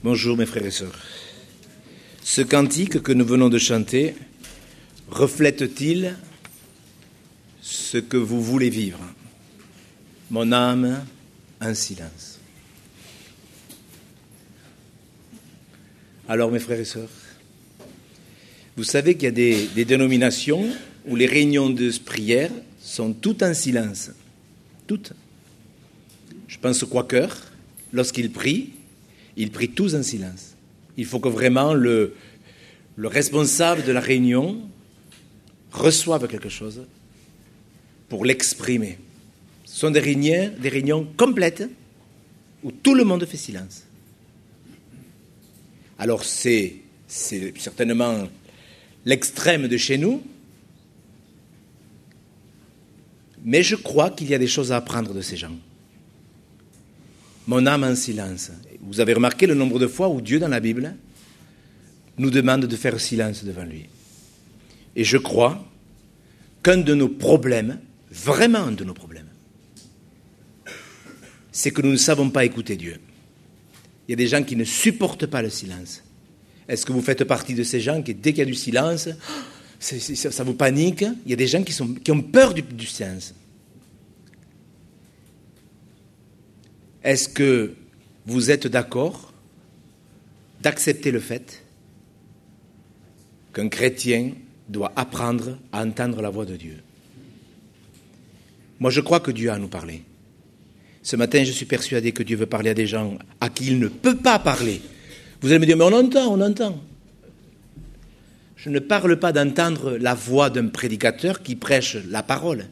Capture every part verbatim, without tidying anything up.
Bonjour mes frères et sœurs. Ce cantique que nous venons de chanter reflète-t-il ce que vous voulez vivre? Mon âme en silence. Alors mes frères et sœurs, vous savez qu'il y a des, des dénominations où les réunions de prière sont toutes en silence. Toutes. Je pense aux Quakers, lorsqu'ils prient, ils prient tous en silence. Il faut que vraiment le, le responsable de la réunion reçoive quelque chose pour l'exprimer. Ce sont des réunions, des réunions complètes où tout le monde fait silence. Alors c'est, c'est certainement l'extrême de chez nous, mais je crois qu'il y a des choses à apprendre de ces gens. Mon âme en silence. Vous avez remarqué le nombre de fois où Dieu, dans la Bible, nous demande de faire silence devant lui. Et je crois qu'un de nos problèmes, vraiment un de nos problèmes, c'est que nous ne savons pas écouter Dieu. Il y a des gens qui ne supportent pas le silence. Est-ce que vous faites partie de ces gens qui, dès qu'il y a du silence, c'est, c'est, ça vous panique? Il y a des gens qui, sont, qui ont peur du, du silence. Est-ce que vous êtes d'accord d'accepter le fait qu'un chrétien doit apprendre à entendre la voix de Dieu? Moi, je crois que Dieu a à nous parler. Ce matin, je suis persuadé que Dieu veut parler à des gens à qui il ne peut pas parler. Vous allez me dire, mais on entend, on entend. Je ne parle pas d'entendre la voix d'un prédicateur qui prêche la parole.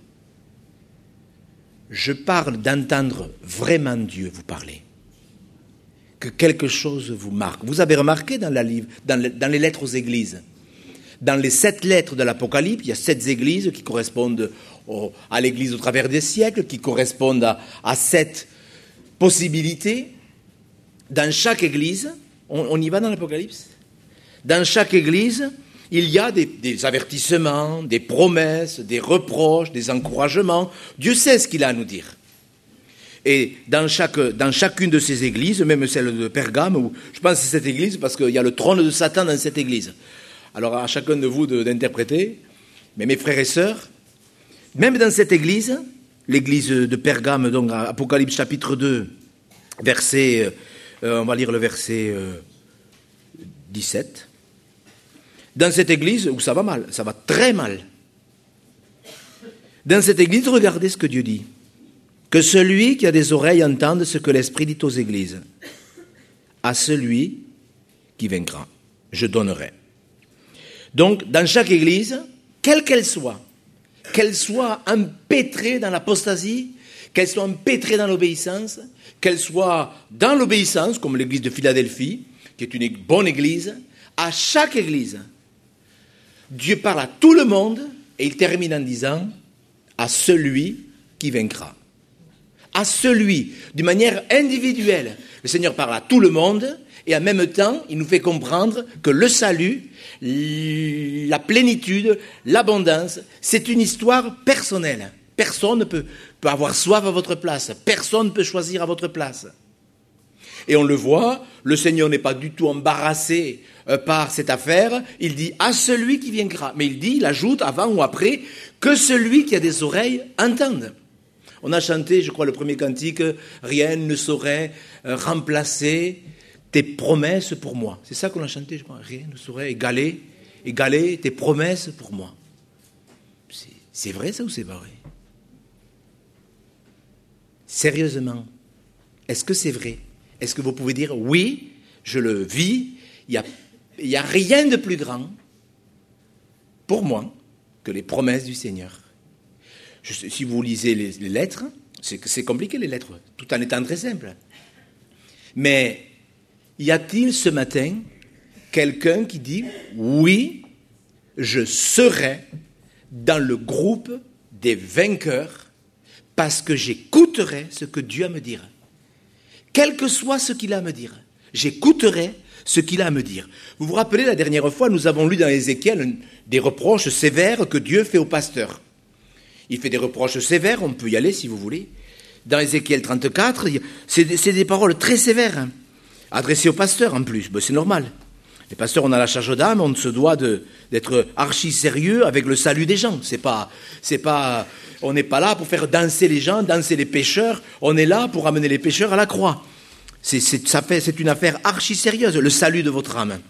Je parle d'entendre vraiment Dieu vous parler. Que quelque chose vous marque. Vous avez remarqué dans, la livre, dans, le, dans les lettres aux églises, dans les sept lettres de l'Apocalypse, il y a sept églises qui correspondent au, à l'église au travers des siècles, qui correspondent à, à sept possibilités. Dans chaque église, on, on y va dans l'Apocalypse, dans chaque église, il y a des, des avertissements, des promesses, des reproches, des encouragements. Dieu sait ce qu'il a à nous dire. Et dans, chaque, dans chacune de ces églises, même celle de Pergame, où je pense que c'est cette église parce qu'il y a le trône de Satan dans cette église. Alors à chacun de vous de, d'interpréter, mais mes frères et sœurs, même dans cette église, l'église de Pergame, donc Apocalypse chapitre deux, verset, euh, on va lire le verset euh, dix-sept. Dans cette église où ça va mal, ça va très mal. Dans cette église, regardez ce que Dieu dit. Que celui qui a des oreilles entende ce que l'Esprit dit aux églises. À celui qui vaincra, je donnerai. Donc, dans chaque église, quelle qu'elle soit, qu'elle soit empêtrée dans l'apostasie, qu'elle soit empêtrée dans l'obéissance, qu'elle soit dans l'obéissance, comme l'église de Philadelphie, qui est une bonne église, à chaque église, Dieu parle à tout le monde et il termine en disant « à celui qui vaincra ». À celui, d'une manière individuelle. Le Seigneur parle à tout le monde et en même temps, il nous fait comprendre que le salut, la plénitude, l'abondance, c'est une histoire personnelle. Personne ne peut, peut avoir soif à votre place. Personne ne peut choisir à votre place. Et on le voit, le Seigneur n'est pas du tout embarrassé euh, par cette affaire. Il dit à celui qui vaincra. Mais il dit, il ajoute avant ou après, que celui qui a des oreilles entende. On a chanté, je crois, le premier cantique, rien ne saurait euh, remplacer tes promesses pour moi. C'est ça qu'on a chanté, je crois. Rien ne saurait égaler, égaler tes promesses pour moi. C'est, c'est vrai ça ou c'est pas vrai? Sérieusement, est-ce que c'est vrai? Est-ce que vous pouvez dire, oui, je le vis, il n'y a, il y a rien de plus grand pour moi que les promesses du Seigneur. Je, si vous lisez les, les lettres, c'est, c'est compliqué les lettres, tout en étant très simple. Mais y a-t-il ce matin quelqu'un qui dit, oui, je serai dans le groupe des vainqueurs parce que j'écouterai ce que Dieu a à me dire. Quel que soit ce qu'il a à me dire, j'écouterai ce qu'il a à me dire. Vous vous rappelez, la dernière fois, nous avons lu dans Ézéchiel des reproches sévères que Dieu fait aux pasteurs. Il fait des reproches sévères, on peut y aller si vous voulez. Dans Ézéchiel trente-quatre, c'est des, c'est des paroles très sévères. adressé aux pasteurs en plus, ben, c'est normal. Les pasteurs, on a la charge d'âme, on se doit de, d'être archi sérieux avec le salut des gens. C'est pas, c'est pas, on n'est pas là pour faire danser les gens, danser les pécheurs. On est là pour amener les pécheurs à la croix. C'est, c'est, ça fait, c'est une affaire archi sérieuse, le salut de votre âme.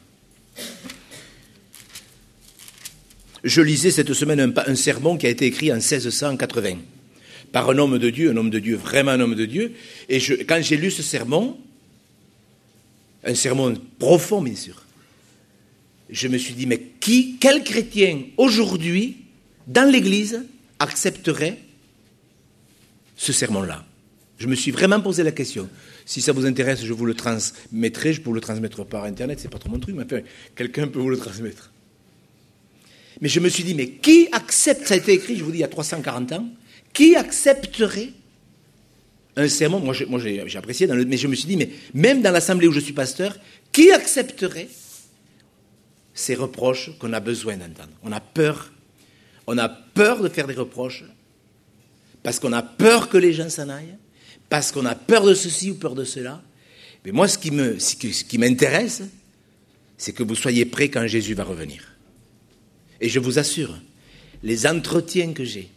Je lisais cette semaine un, un sermon qui a été écrit en seize cent quatre-vingts par un homme de Dieu, un homme de Dieu, vraiment un homme de Dieu. Et je, quand j'ai lu ce sermon, un sermon profond bien sûr, je me suis dit, mais qui, quel chrétien aujourd'hui, dans l'Église, accepterait ce sermon-là? Je me suis vraiment posé la question. Si ça vous intéresse, je vous le transmettrai, je peux vous le transmettre par Internet, c'est pas trop mon truc, mais enfin, quelqu'un peut vous le transmettre. Mais je me suis dit, mais qui accepte, ça a été écrit, je vous dis, il y a trois cent quarante ans, qui accepterait un sermon, moi, j'ai, moi j'ai, j'ai apprécié, dans le, mais je me suis dit, mais même dans l'assemblée où je suis pasteur, qui accepterait ces reproches qu'on a besoin d'entendre? On a peur, on a peur de faire des reproches, parce qu'on a peur que les gens s'en aillent, parce qu'on a peur de ceci ou peur de cela. Mais moi, ce qui, me, ce qui m'intéresse, c'est que vous soyez prêts quand Jésus va revenir. Et je vous assure, les entretiens que j'ai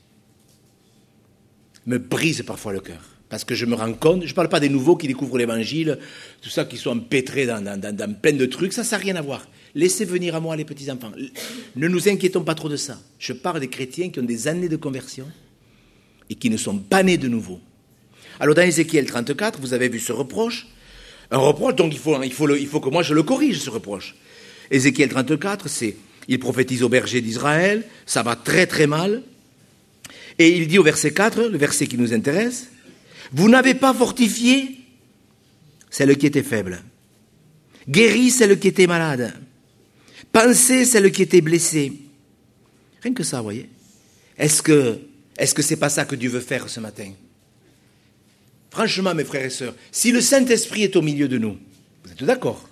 me brisent parfois le cœur. Parce que je me rends compte, je ne parle pas des nouveaux qui découvrent l'Évangile, tout ça qui sont empêtrés dans, dans, dans, dans plein de trucs, ça, ça n'a rien à voir. Laissez venir à moi les petits-enfants. Ne nous inquiétons pas trop de ça. Je parle des chrétiens qui ont des années de conversion et qui ne sont pas nés de nouveau. Alors dans Ézéchiel trente-quatre, vous avez vu ce reproche. Un reproche, donc il faut, il faut, le, il faut que moi je le corrige, ce reproche. Ézéchiel trente-quatre, c'est... Il prophétise au berger d'Israël, ça va très très mal. Et il dit au verset quatre, le verset qui nous intéresse, « Vous n'avez pas fortifié celle qui était faible, guéri celle qui était malade, pensé celle qui était blessée. » Rien que ça, vous voyez. Est-ce que, est-ce que c'est pas ça que Dieu veut faire ce matin? Franchement, mes frères et sœurs, si le Saint-Esprit est au milieu de nous, vous êtes d'accord?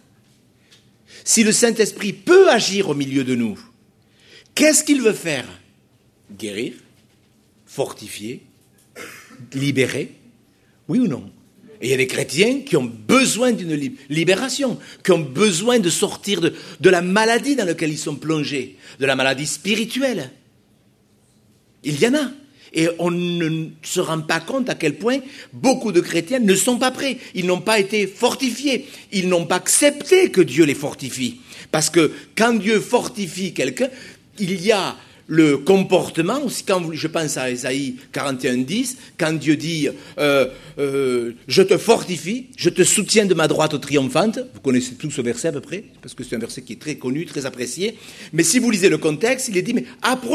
Si le Saint-Esprit peut agir au milieu de nous, qu'est-ce qu'il veut faire? Guérir, fortifier, libérer, oui ou non? Et il y a des chrétiens qui ont besoin d'une libération, qui ont besoin de sortir de, de la maladie dans laquelle ils sont plongés, de la maladie spirituelle. Il y en a. Et on ne se rend pas compte à quel point beaucoup de chrétiens ne sont pas prêts. Ils n'ont pas été fortifiés. Ils n'ont pas accepté que Dieu les fortifie. Parce que quand Dieu fortifie quelqu'un, il y a le comportement, quand je pense à Ésaïe quarante et un dix, quand Dieu dit euh, euh, « Je te fortifie, je te soutiens de ma droite triomphante », vous connaissez tous ce verset à peu près, parce que c'est un verset qui est très connu, très apprécié, mais si vous lisez le contexte, il est dit « Mais approchez-vous ».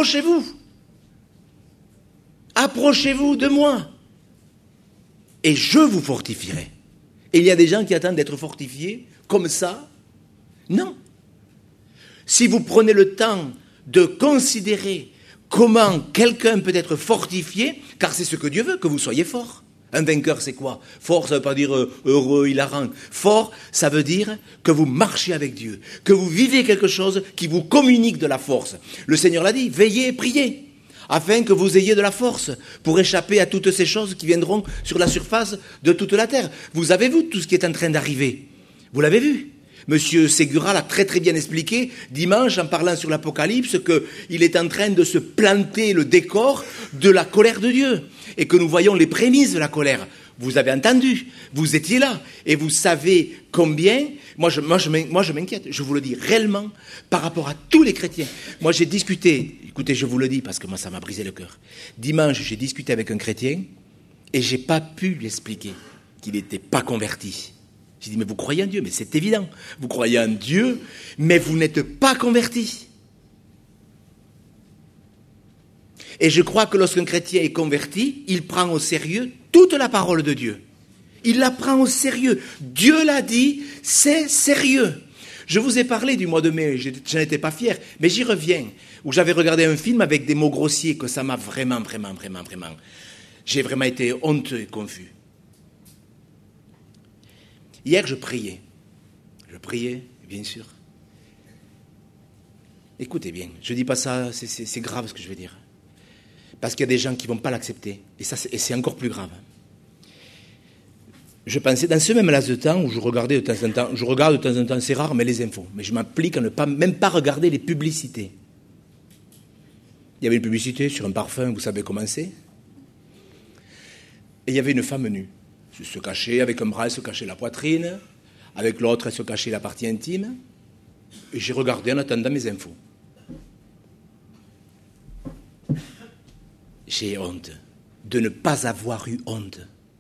Approchez-vous de moi et je vous fortifierai. Et il y a des gens qui attendent d'être fortifiés comme ça. Non. Si vous prenez le temps de considérer comment quelqu'un peut être fortifié, car c'est ce que Dieu veut, que vous soyez fort. Un vainqueur, c'est quoi? Fort, ça ne veut pas dire heureux, hilarant. Fort, ça veut dire que vous marchez avec Dieu, que vous vivez quelque chose qui vous communique de la force. Le Seigneur l'a dit, veillez et priez, afin que vous ayez de la force pour échapper à toutes ces choses qui viendront sur la surface de toute la terre. Vous avez vu tout ce qui est en train d'arriver? Vous l'avez vu? Monsieur Ségura l'a très très bien expliqué dimanche en parlant sur l'Apocalypse qu'il est en train de se planter le décor de la colère de Dieu et que nous voyons les prémices de la colère. Vous avez entendu, vous étiez là et vous savez combien, moi je, moi, je, moi je m'inquiète, je vous le dis réellement par rapport à tous les chrétiens. Moi j'ai discuté, écoutez je vous le dis parce que moi ça m'a brisé le cœur. Dimanche j'ai discuté avec un chrétien et j'ai pas pu lui expliquer qu'il n'était pas converti. J'ai dit, mais vous croyez en Dieu? Mais c'est évident. Vous croyez en Dieu, mais vous n'êtes pas converti. Et je crois que lorsqu'un chrétien est converti, il prend au sérieux toute la parole de Dieu. Il la prend au sérieux. Dieu l'a dit, c'est sérieux. Je vous ai parlé du mois de mai, je n'en étais pas fier, mais j'y reviens, où j'avais regardé un film avec des mots grossiers, que ça m'a vraiment, vraiment, vraiment, vraiment... J'ai vraiment été honteux et confus. Hier, je priais. Je priais, bien sûr. Écoutez bien, je ne dis pas ça, c'est, c'est, c'est grave ce que je veux dire. Parce qu'il y a des gens qui ne vont pas l'accepter. Et ça, c'est, et c'est encore plus grave. je pensais, dans ce même laps de temps où je regardais de temps en temps, je regarde de temps en temps, c'est rare, mais les infos. Mais je m'applique à ne pas, même pas regarder les publicités. Il y avait une publicité sur un parfum, vous savez comment c'est. Et il y avait une femme nue. Elle se cachait, avec un bras, elle se cachait la poitrine. Avec l'autre, elle se cachait la partie intime. Et j'ai regardé en attendant mes infos. J'ai honte de ne pas avoir eu honte.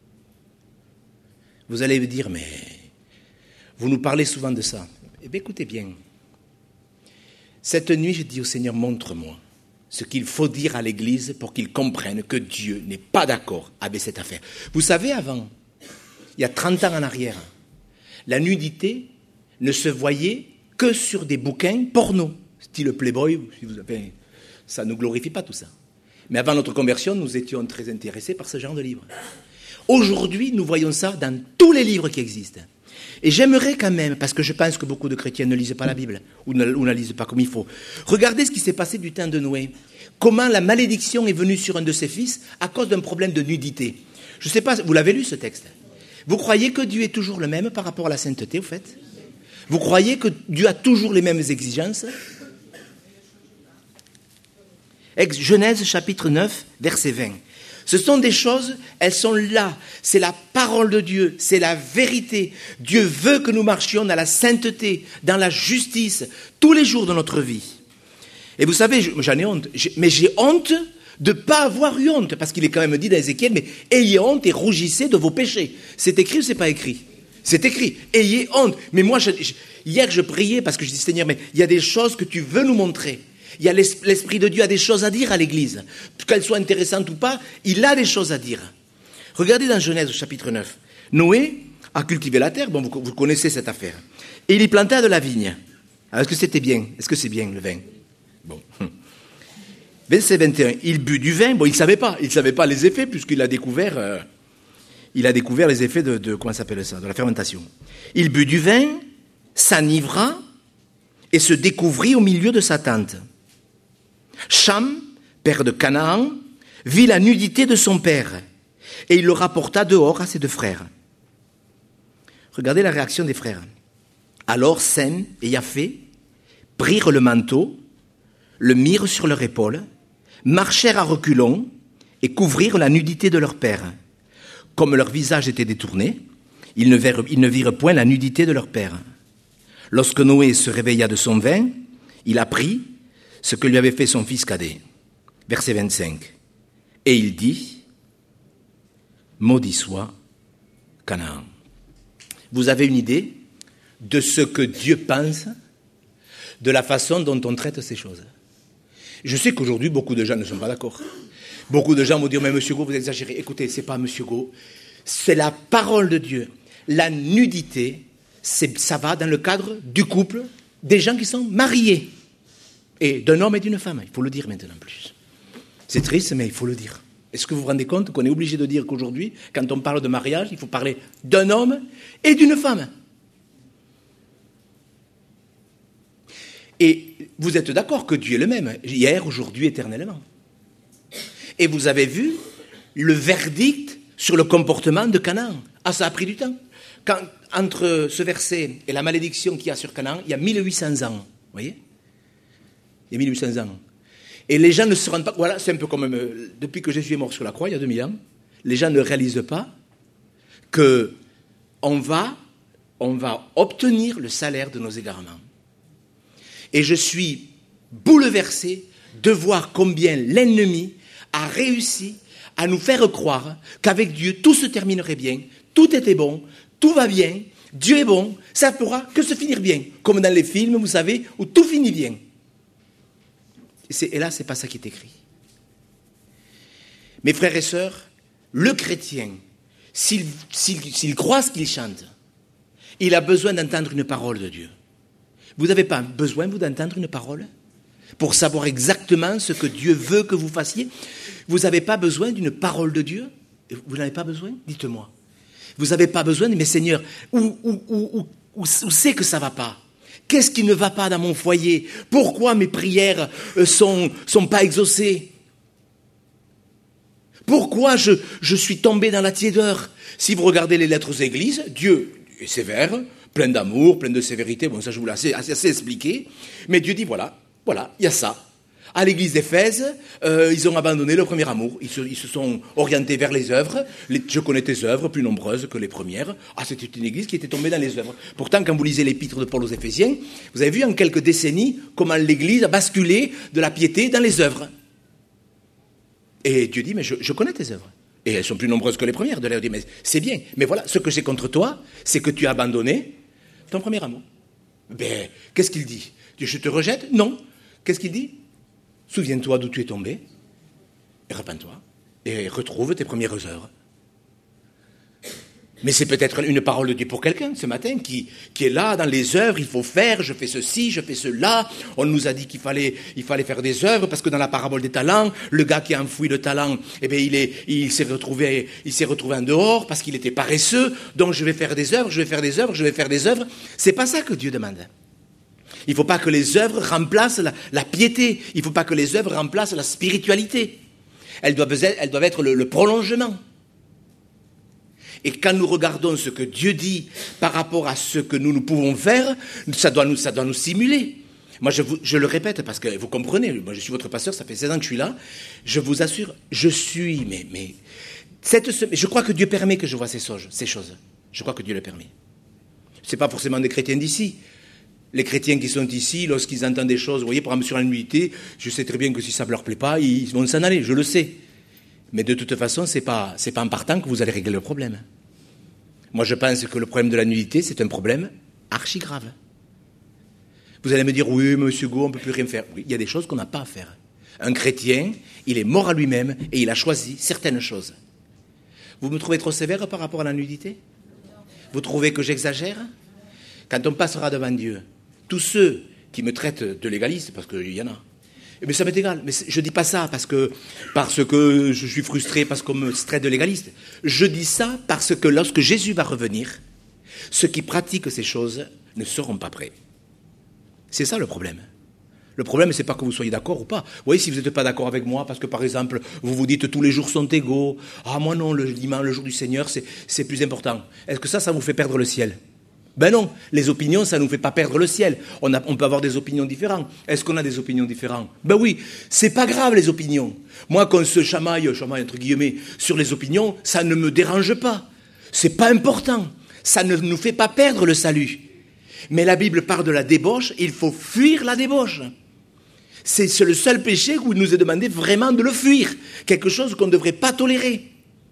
Vous allez me dire, mais vous nous parlez souvent de ça. Eh bien, écoutez bien. Cette nuit, j'ai dit au Seigneur, montre-moi ce qu'il faut dire à l'Église pour qu'ils comprennent que Dieu n'est pas d'accord avec cette affaire. Vous savez, avant, il y a trente ans en arrière, la nudité ne se voyait que sur des bouquins porno, style Playboy, si vous avez, ça ne glorifie pas tout ça. Mais avant notre conversion, nous étions très intéressés par ce genre de livres. Aujourd'hui, nous voyons ça dans tous les livres qui existent. Et j'aimerais quand même, parce que je pense que beaucoup de chrétiens ne lisent pas la Bible, ou ne, ou ne la lisent pas comme il faut, regardez ce qui s'est passé du temps de Noé. Comment la malédiction est venue sur un de ses fils à cause d'un problème de nudité. Je ne sais pas, vous l'avez lu ce texte? Vous croyez que Dieu est toujours le même par rapport à la sainteté, au fait? Vous croyez que Dieu a toujours les mêmes exigences? Genèse chapitre neuf, verset vingt. Ce sont des choses, elles sont là. C'est la parole de Dieu, c'est la vérité. Dieu veut que nous marchions dans la sainteté, dans la justice, tous les jours de notre vie. Et vous savez, j'en ai honte, mais j'ai honte de ne pas avoir eu honte, parce qu'il est quand même dit dans Ézéchiel, mais ayez honte et rougissez de vos péchés. C'est écrit ou c'est pas écrit? C'est écrit, ayez honte. Mais moi, je, je, hier je priais parce que je dis, Seigneur, mais il y a des choses que tu veux nous montrer. Il y a l'Esprit de Dieu a des choses à dire à l'Église. Qu'elles soient intéressantes ou pas, il a des choses à dire. Regardez dans Genèse chapitre neuf. Noé a cultivé la terre, bon, vous, vous connaissez cette affaire. Et il y planta de la vigne. Alors, est-ce que c'était bien? Est-ce que c'est bien le vin? Bon. Verset vingt et un. Il but du vin. Bon, il ne savait pas. Il ne savait pas les effets puisqu'il a découvert, euh, il a découvert les effets de, de comment ça s'appelle ça, de la fermentation. Il but du vin, s'enivra et se découvrit au milieu de sa tente. Cham, père de Canaan, vit la nudité de son père, et il le rapporta dehors à ses deux frères. Regardez la réaction des frères. Alors Sem et Japhé prirent le manteau, le mirent sur leur épaule, marchèrent à reculons et couvrirent la nudité de leur père. Comme leur visage était détourné, ils ne virent, ils ne virent point la nudité de leur père. Lorsque Noé se réveilla de son vin, il apprit ce que lui avait fait son fils cadet. Verset vingt-cinq. Et il dit, maudit soit Canaan. Vous avez une idée de ce que Dieu pense, de la façon dont on traite ces choses? Je sais qu'aujourd'hui, beaucoup de gens ne sont pas d'accord. Beaucoup de gens vont dire, mais monsieur Go, vous exagérez. Écoutez, c'est pas monsieur Go, c'est la parole de Dieu. La nudité, c'est, ça va dans le cadre du couple des gens qui sont mariés. Et d'un homme et d'une femme, il faut le dire maintenant plus. C'est triste, mais il faut le dire. Est-ce que vous vous rendez compte qu'on est obligé de dire qu'aujourd'hui, quand on parle de mariage, il faut parler d'un homme et d'une femme? Et vous êtes d'accord que Dieu est le même, hier, aujourd'hui, éternellement. Et vous avez vu le verdict sur le comportement de Canaan. Ah, ça a pris du temps. Quand, entre ce verset et la malédiction qu'il y a sur Canaan, il y a mille huit cents ans. Vous voyez? Il y a mille huit cents ans. Et les gens ne se rendent pas... Voilà, c'est un peu comme... Euh, depuis que Jésus est mort sur la croix, il y a deux mille ans, les gens ne réalisent pas qu'on va, on va obtenir le salaire de nos égarements. Et je suis bouleversé de voir combien l'ennemi a réussi à nous faire croire qu'avec Dieu, tout se terminerait bien, tout était bon, tout va bien, Dieu est bon, ça ne pourra que se finir bien. Comme dans les films, vous savez, où tout finit bien. C'est, et là, ce n'est pas ça qui est écrit. Mes frères et sœurs, le chrétien, s'il, s'il, s'il croit ce qu'il chante, il a besoin d'entendre une parole de Dieu. Vous n'avez pas besoin, vous, d'entendre une parole pour savoir exactement ce que Dieu veut que vous fassiez? Vous n'avez pas besoin d'une parole de Dieu? Vous n'avez pas besoin? Dites-moi. Vous n'avez pas besoin de, mais Seigneur, où, où, où, où, où c'est que ça ne va pas? Qu'est-ce qui ne va pas dans mon foyer? Pourquoi mes prières ne sont, sont pas exaucées? Pourquoi je, je suis tombé dans la tiédeur? Si vous regardez les lettres aux églises, Dieu est sévère, plein d'amour, plein de sévérité, bon ça je vous l'ai assez, assez, assez expliqué, mais Dieu dit voilà, voilà, il y a ça. À l'église d'Éphèse, euh, ils ont abandonné le premier amour, ils se, ils se sont orientés vers les œuvres, les, je connais tes œuvres, plus nombreuses que les premières. Ah, c'était une église qui était tombée dans les œuvres. Pourtant, quand vous lisez l'épître de Paul aux Éphésiens, vous avez vu en quelques décennies comment l'église a basculé de la piété dans les œuvres. Et Dieu dit, mais je, je connais tes œuvres. Et elles sont plus nombreuses que les premières. De l'air dit, mais c'est bien. Mais voilà, ce que j'ai contre toi, c'est que tu as abandonné ton premier amour. Ben, qu'est-ce qu'il dit? Je te rejette? Non. Qu'est-ce qu'il dit? Souviens-toi d'où tu es tombé, et repens-toi, et retrouve tes premières œuvres. Mais c'est peut-être une parole de Dieu pour quelqu'un ce matin qui, qui est là dans les œuvres, il faut faire, je fais ceci, je fais cela. On nous a dit qu'il fallait, il fallait faire des œuvres parce que dans la parabole des talents, le gars qui a enfoui le talent, eh bien, il, est, il, s'est retrouvé, il s'est retrouvé en dehors parce qu'il était paresseux. Donc je vais faire des œuvres, je vais faire des œuvres, je vais faire des œuvres. C'est pas ça que Dieu demande. Il ne faut pas que les œuvres remplacent la, la piété. Il ne faut pas que les œuvres remplacent la spiritualité. Elles doivent être, elles doivent être le, le prolongement. Et quand nous regardons ce que Dieu dit par rapport à ce que nous, nous pouvons faire, ça doit nous, ça doit nous stimuler. Moi, je, vous, je le répète parce que vous comprenez, moi je suis votre pasteur, ça fait seize ans que je suis là. Je vous assure, je suis, mais, mais cette semaine, je crois que Dieu permet que je vois ces choses. Ces choses. Je crois que Dieu le permet. Ce n'est pas forcément des chrétiens d'ici. Les chrétiens qui sont ici, lorsqu'ils entendent des choses, vous voyez, par exemple sur la nudité, je sais très bien que si ça ne leur plaît pas, ils vont s'en aller, je le sais. Mais de toute façon, ce n'est pas, c'est pas en partant que vous allez régler le problème. Moi, je pense que le problème de la nudité, c'est un problème archi grave. Vous allez me dire, oui, monsieur Go, on ne peut plus rien faire. Oui, il y a des choses qu'on n'a pas à faire. Un chrétien, il est mort à lui-même et il a choisi certaines choses. Vous me trouvez trop sévère par rapport à la nudité? Vous trouvez que j'exagère? Quand on passera devant Dieu, tous ceux qui me traitent de légaliste, parce qu'il y en a, mais ça m'est égal. Mais je ne dis pas ça parce que, parce que je suis frustré, parce qu'on me traite de légaliste. Je dis ça parce que lorsque Jésus va revenir, ceux qui pratiquent ces choses ne seront pas prêts. C'est ça le problème. Le problème, ce n'est pas que vous soyez d'accord ou pas. Vous voyez, si vous n'êtes pas d'accord avec moi, parce que par exemple, vous vous dites tous les jours sont égaux, ah moi non, le dimanche, le jour du Seigneur, c'est, c'est plus important. Est-ce que ça, ça vous fait perdre le ciel? Ben non, les opinions, ça ne nous fait pas perdre le ciel. On, a, on peut avoir des opinions différentes. Est-ce qu'on a des opinions différentes? Ben oui, c'est pas grave les opinions. Moi, qu'on se chamaille, chamaille entre guillemets, sur les opinions, ça ne me dérange pas. C'est pas important. Ça ne nous fait pas perdre le salut. Mais la Bible parle de la débauche, il faut fuir la débauche. C'est, c'est le seul péché où il nous est demandé vraiment de le fuir. Quelque chose qu'on ne devrait pas tolérer.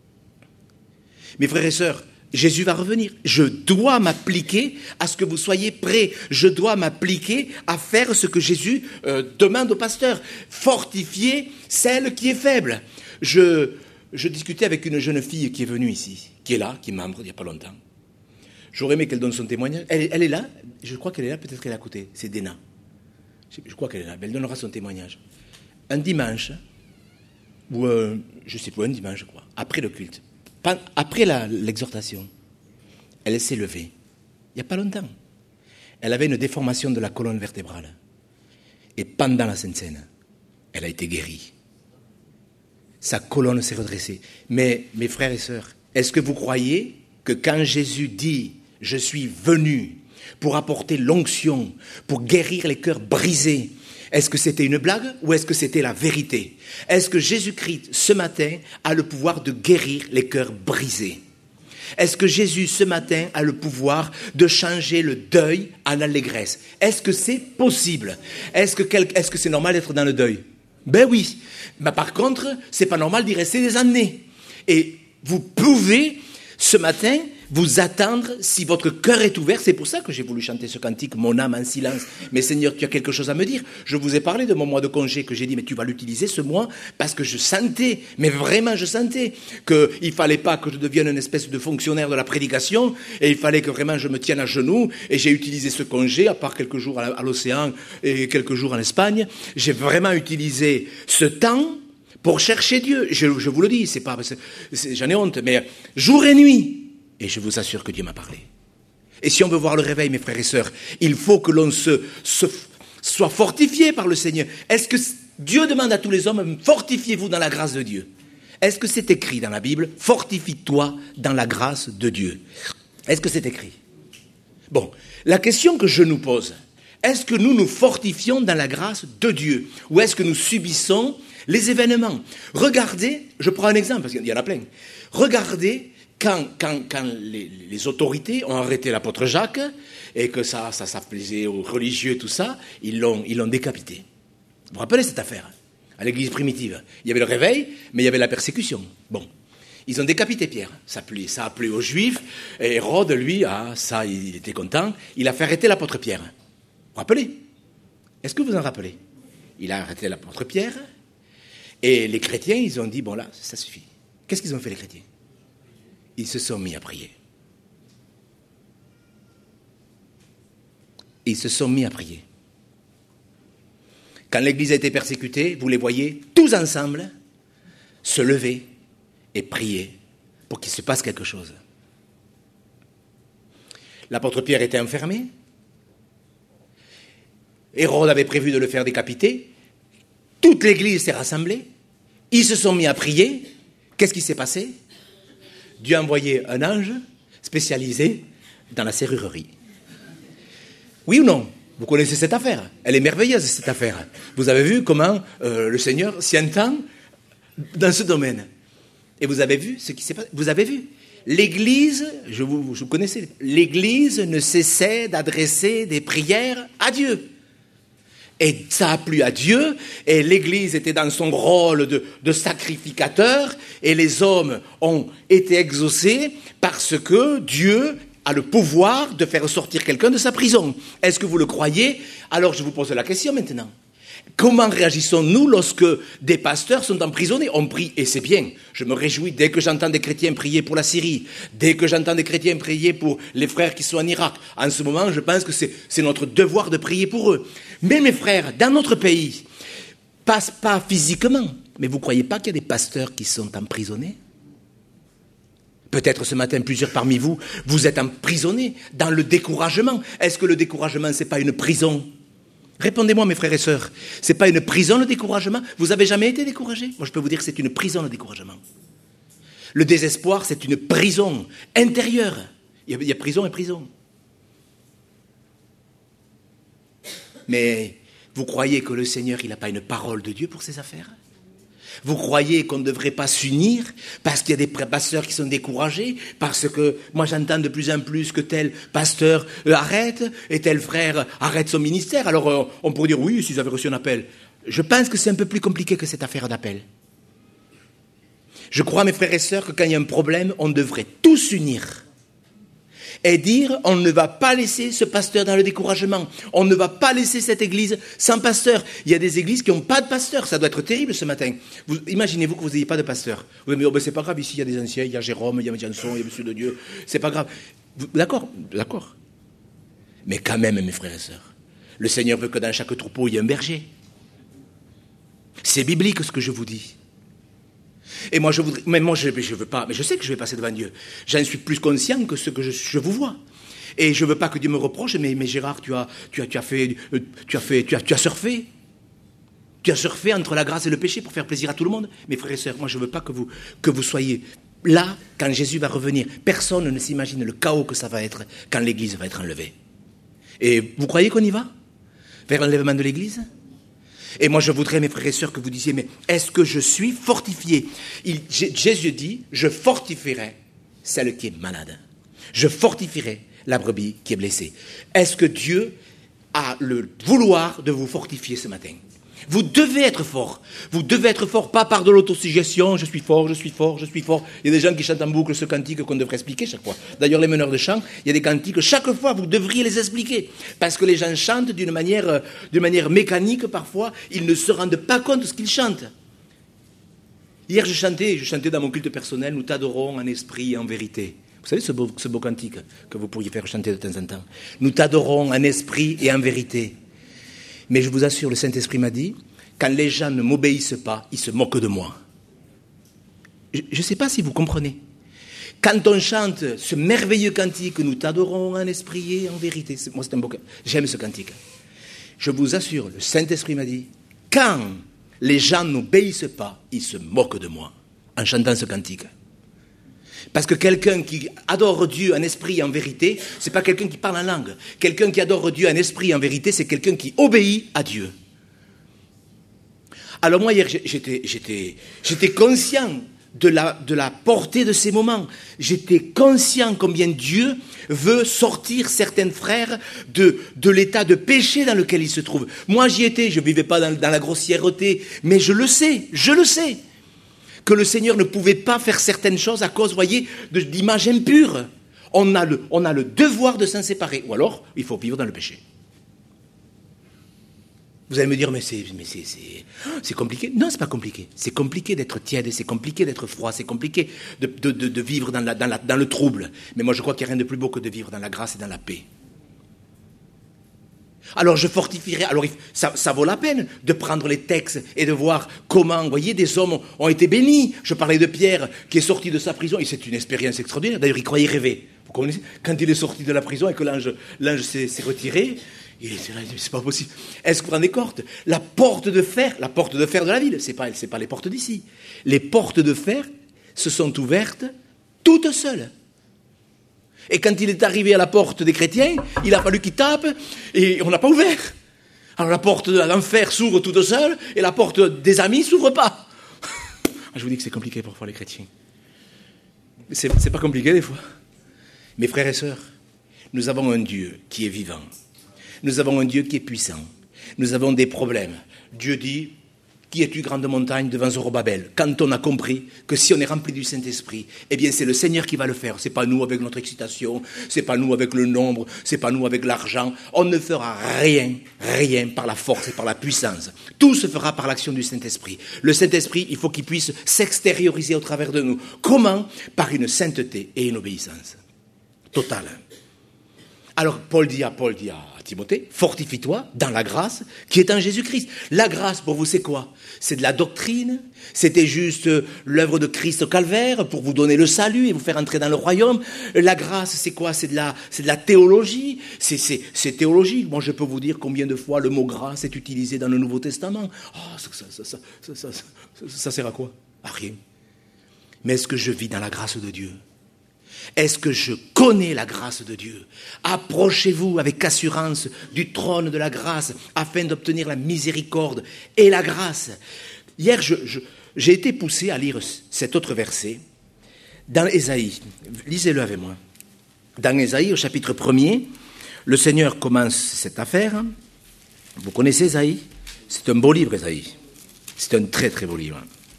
Mes frères et sœurs, Jésus va revenir. Je dois m'appliquer à ce que vous soyez prêts. Je dois m'appliquer à faire ce que Jésus euh, demande au pasteur. Fortifier celle qui est faible. Je, je discutais avec une jeune fille qui est venue ici, qui est là, qui est membre il n'y a pas longtemps. J'aurais aimé qu'elle donne son témoignage. Elle, elle est là, je crois qu'elle est là, peut-être qu'elle est à côté. C'est Dena. Je, je crois qu'elle est là, elle donnera son témoignage. Un dimanche, ou euh, je ne sais pas, un dimanche, je crois, après le culte. Après la, l'exhortation, elle s'est levée, il n'y a pas longtemps. Elle avait une déformation de la colonne vertébrale. Et pendant la Sainte Seine, elle a été guérie. Sa colonne s'est redressée. Mais, mes frères et sœurs, est-ce que vous croyez que quand Jésus dit « Je suis venu pour apporter l'onction, pour guérir les cœurs brisés », est-ce que c'était une blague ou est-ce que c'était la vérité? Est-ce que Jésus-Christ, ce matin, a le pouvoir de guérir les cœurs brisés? Est-ce que Jésus, ce matin, a le pouvoir de changer le deuil en allégresse? Est-ce que c'est possible? Est-ce que, quel, est-ce que c'est normal d'être dans le deuil? Ben oui. Mais par contre, c'est pas normal d'y rester des années. Et vous pouvez, ce matin, vous attendre si votre cœur est ouvert. C'est pour ça que j'ai voulu chanter ce cantique, mon âme en silence. Mais Seigneur, tu as quelque chose à me dire. Je vous ai parlé de mon mois de congé que j'ai dit, mais tu vas l'utiliser ce mois parce que je sentais, mais vraiment je sentais qu'il ne fallait pas que je devienne une espèce de fonctionnaire de la prédication et il fallait que vraiment je me tienne à genoux et j'ai utilisé ce congé, à part quelques jours à l'océan et quelques jours en Espagne. J'ai vraiment utilisé ce temps pour chercher Dieu. Je, je vous le dis, c'est pas, c'est, c'est, j'en ai honte, mais jour et nuit. Et je vous assure que Dieu m'a parlé. Et si on veut voir le réveil, mes frères et sœurs, il faut que l'on se, se soit fortifié par le Seigneur. Est-ce que Dieu demande à tous les hommes, fortifiez-vous dans la grâce de Dieu? Est-ce que c'est écrit dans la Bible, fortifie-toi dans la grâce de Dieu? Est-ce que c'est écrit? Bon, la question que je nous pose, est-ce que nous nous fortifions dans la grâce de Dieu? Ou est-ce que nous subissons les événements? Regardez, je prends un exemple, parce qu'il y en a plein. Regardez quand, quand, quand les, les autorités ont arrêté l'apôtre Jacques, et que ça, ça, ça plaisait aux religieux, tout ça, ils l'ont, ils l'ont décapité. Vous vous rappelez cette affaire? À l'église primitive, il y avait le réveil, mais il y avait la persécution. Bon, ils ont décapité Pierre. Ça a plu, ça a plu aux Juifs. Et Hérode, lui, ah, ça, il était content. Il a fait arrêter l'apôtre Pierre. Vous vous rappelez? Est-ce que vous en rappelez? Il a arrêté l'apôtre Pierre. Et les chrétiens, ils ont dit, bon là, ça suffit. Qu'est-ce qu'ils ont fait, les chrétiens? Ils se sont mis à prier. Ils se sont mis à prier. Quand l'Église a été persécutée, vous les voyez tous ensemble se lever et prier pour qu'il se passe quelque chose. L'apôtre Pierre était enfermé. Hérode avait prévu de le faire décapiter. Toute l'Église s'est rassemblée. Ils se sont mis à prier. Qu'est-ce qui s'est passé? Dieu a envoyé un ange spécialisé dans la serrurerie. Oui ou non? Vous connaissez cette affaire. Elle est merveilleuse, cette affaire. Vous avez vu comment euh, le Seigneur s'y entend dans ce domaine. Et vous avez vu ce qui s'est passé. Vous avez vu. L'Église, je vous, je vous connaissez, l'Église ne cessait d'adresser des prières à Dieu. Et ça a plu à Dieu, et l'Église était dans son rôle de, de sacrificateur, et les hommes ont été exaucés parce que Dieu a le pouvoir de faire sortir quelqu'un de sa prison. Est-ce que vous le croyez? Alors je vous pose la question maintenant. Comment réagissons-nous lorsque des pasteurs sont emprisonnés? On prie, et c'est bien. Je me réjouis dès que j'entends des chrétiens prier pour la Syrie, dès que j'entends des chrétiens prier pour les frères qui sont en Irak. En ce moment, je pense que c'est, c'est notre devoir de prier pour eux. Mais mes frères, dans notre pays, passe pas physiquement, mais vous ne croyez pas qu'il y a des pasteurs qui sont emprisonnés? Peut-être ce matin, plusieurs parmi vous, vous êtes emprisonnés dans le découragement. Est-ce que le découragement, ce n'est pas une prison? Répondez-moi, mes frères et sœurs. Ce n'est pas une prison, le découragement? Vous avez jamais été découragé? Moi, je peux vous dire que c'est une prison, le découragement. Le désespoir, c'est une prison intérieure. Il y a, il y a prison et prison. Mais vous croyez que le Seigneur, il n'a pas une parole de Dieu pour ses affaires? Vous croyez qu'on ne devrait pas s'unir parce qu'il y a des pasteurs qui sont découragés, parce que moi j'entends de plus en plus que tel pasteur euh, arrête et tel frère arrête son ministère. Alors euh, on pourrait dire oui, s'ils avaient reçu un appel. Je pense que c'est un peu plus compliqué que cette affaire d'appel. Je crois, mes frères et sœurs, que quand il y a un problème, on devrait tous s'unir et dire on ne va pas laisser ce pasteur dans le découragement. On ne va pas laisser cette église sans pasteur. Il y a des églises qui n'ont pas de pasteur. Ça doit être terrible ce matin. Vous, imaginez-vous que vous n'ayez pas de pasteur. Vous allez me dire, oh ben c'est pas grave, ici il y a des anciens, il y a Jérôme, il y a Janson, il y a Monsieur de Dieu. C'est pas grave. Vous, d'accord, d'accord. Mais quand même, mes frères et sœurs, le Seigneur veut que dans chaque troupeau, il y ait un berger. C'est biblique ce que je vous dis. Et moi, je voudrais, mais moi, je ne veux pas, mais je sais que je vais passer devant Dieu. J'en suis plus conscient que ce que je, je vous vois. Et je ne veux pas que Dieu me reproche, mais, mais Gérard, tu as, tu as, tu as fait, tu as fait, tu as, tu as surfé. Tu as surfé entre la grâce et le péché pour faire plaisir à tout le monde. Mes frères et sœurs, moi, je ne veux pas que vous, que vous soyez là quand Jésus va revenir. Personne ne s'imagine le chaos que ça va être quand l'Église va être enlevée. Et vous croyez qu'on y va vers l'enlèvement de l'Église? Et moi, je voudrais, mes frères et sœurs, que vous disiez, mais est-ce que je suis fortifié? Il, Jésus dit, je fortifierai celle qui est malade. Je fortifierai la brebis qui est blessée. Est-ce que Dieu a le vouloir de vous fortifier ce matin? Vous devez être fort. Vous devez être fort, pas par de l'autosuggestion, je suis fort, je suis fort, je suis fort. Il y a des gens qui chantent en boucle ce cantique qu'on devrait expliquer chaque fois. D'ailleurs, les meneurs de chant, il y a des cantiques, chaque fois, vous devriez les expliquer. Parce que les gens chantent d'une manière, d'une manière mécanique, parfois, ils ne se rendent pas compte de ce qu'ils chantent. Hier, je chantais, je chantais dans mon culte personnel, nous t'adorons en esprit et en vérité. Vous savez ce beau, ce beau cantique que vous pourriez faire chanter de temps en temps. Nous t'adorons en esprit et en vérité. Mais je vous assure, le Saint-Esprit m'a dit, quand les gens ne m'obéissent pas, ils se moquent de moi. Je ne sais pas si vous comprenez. Quand on chante ce merveilleux cantique, nous t'adorons en esprit et en vérité. C'est, moi, c'est un beau cantique. J'aime ce cantique. Je vous assure, le Saint-Esprit m'a dit, quand les gens n'obéissent pas, ils se moquent de moi. en chantant ce cantique. Parce que quelqu'un qui adore Dieu en esprit et en vérité, c'est pas quelqu'un qui parle en langue. Quelqu'un qui adore Dieu en esprit et en vérité, c'est quelqu'un qui obéit à Dieu. Alors moi, hier, j'étais, j'étais, j'étais conscient de la, de la portée de ces moments. J'étais conscient combien Dieu veut sortir certains frères de, de l'état de péché dans lequel ils se trouvent. Moi, j'y étais, je ne vivais pas dans, dans la grossièreté, mais je le sais, je le sais, que le Seigneur ne pouvait pas faire certaines choses à cause, vous voyez, de, d'images impures. On a, le, on a le devoir de s'en séparer, ou alors il faut vivre dans le péché. Vous allez me dire, mais c'est, mais c'est, c'est, c'est compliqué. Non, c'est pas compliqué. C'est compliqué d'être tiède, c'est compliqué d'être froid, c'est compliqué de, de, de, de vivre dans, la, dans, la, dans le trouble. Mais moi, je crois qu'il n'y a rien de plus beau que de vivre dans la grâce et dans la paix. Alors, je fortifierai. Alors, ça, ça vaut la peine de prendre les textes et de voir comment, vous voyez, des hommes ont été bénis. Je parlais de Pierre, qui est sorti de sa prison, et c'est une expérience extraordinaire. D'ailleurs, il croyait rêver. Vous connaissez ? Quand il est sorti de la prison et que l'ange, l'ange s'est, s'est retiré, il était là, c'est pas possible. Est-ce que vous vous rendez compte ? La porte de fer, la porte de fer de la ville, c'est pas, c'est pas les portes d'ici. Les portes de fer se sont ouvertes toutes seules. Et quand il est arrivé à la porte des chrétiens, il a fallu qu'il tape et on n'a pas ouvert. Alors la porte de l'enfer s'ouvre toute seule et la porte des amis s'ouvre pas. Je vous dis que c'est compliqué parfois les chrétiens. C'est, c'est pas compliqué des fois. Mes frères et sœurs, nous avons un Dieu qui est vivant. Nous avons un Dieu qui est puissant. Nous avons des problèmes. Dieu dit, qui es-tu grande montagne devant Zorobabel ? Quand on a compris que si on est rempli du Saint-Esprit, eh bien c'est le Seigneur qui va le faire. C'est pas nous avec notre excitation, c'est pas nous avec le nombre, c'est pas nous avec l'argent. On ne fera rien, rien par la force et par la puissance. Tout se fera par l'action du Saint-Esprit. Le Saint-Esprit, il faut qu'il puisse s'extérioriser au travers de nous. Comment ? Par une sainteté et une obéissance totale. Alors Paul dit à Paul dit à Timothée, fortifie-toi dans la grâce qui est en Jésus-Christ. La grâce pour vous c'est quoi ? C'est de la doctrine, c'était juste l'œuvre de Christ au calvaire pour vous donner le salut et vous faire entrer dans le royaume. La grâce c'est quoi ? C'est de la, c'est de la théologie, c'est, c'est, c'est théologique. Moi je peux vous dire combien de fois le mot grâce est utilisé dans le Nouveau Testament. Oh, ça, ça, ça, ça, ça, ça, ça, ça sert à quoi ? À rien. Mais est-ce que je vis dans la grâce de Dieu ? Est-ce que je connais la grâce de Dieu ? Approchez-vous avec assurance du trône de la grâce afin d'obtenir la miséricorde et la grâce. Hier, je, je, j'ai été poussé à lire cet autre verset dans Ésaïe. Lisez-le avec moi. Dans Ésaïe, au chapitre premier, le Seigneur commence cette affaire. Vous connaissez Ésaïe ? C'est un beau livre, Ésaïe. C'est un très très beau livre.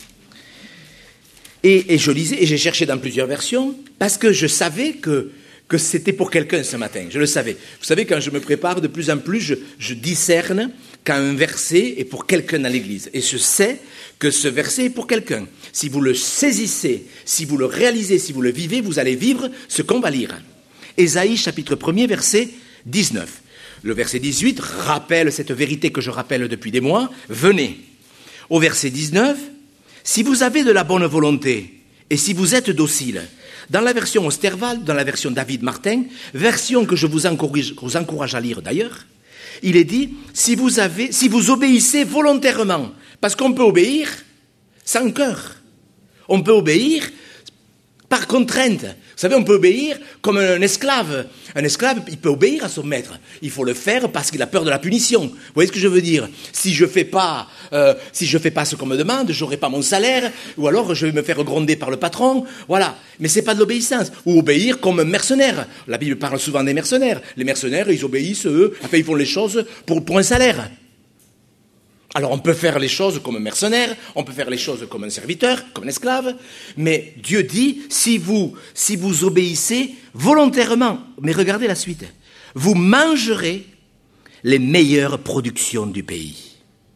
Et, et je lisais, et j'ai cherché dans plusieurs versions, parce que je savais que, que c'était pour quelqu'un ce matin. Je le savais. Vous savez, quand je me prépare, de plus en plus, je, je discerne quand un verset est pour quelqu'un dans l'Église. Et je sais que ce verset est pour quelqu'un. Si vous le saisissez, si vous le réalisez, si vous le vivez, vous allez vivre ce qu'on va lire. Ésaïe, chapitre premier, verset dix-neuf. Le verset dix-huit rappelle cette vérité que je rappelle depuis des mois. Venez. Au verset dix-neuf, si vous avez de la bonne volonté et si vous êtes docile, dans la version Osterwald, dans la version David Martin, version que je vous encourage, vous encourage à lire d'ailleurs, il est dit, si vous, avez, si vous obéissez volontairement, parce qu'on peut obéir sans cœur, on peut obéir par contrainte. Vous savez, on peut obéir comme un esclave. Un esclave, il peut obéir à son maître. Il faut le faire parce qu'il a peur de la punition. Vous voyez ce que je veux dire ? Si je fais pas, euh, si je fais pas ce qu'on me demande, j'aurai pas mon salaire, ou alors je vais me faire gronder par le patron. Voilà. Mais c'est pas de l'obéissance. Ou obéir comme un mercenaire. La Bible parle souvent des mercenaires. Les mercenaires, ils obéissent, eux. Enfin, ils font les choses pour, pour un salaire. Alors on peut faire les choses comme un mercenaire, on peut faire les choses comme un serviteur, comme un esclave, mais Dieu dit, si vous, si vous obéissez volontairement, mais regardez la suite, vous mangerez les meilleures productions du pays.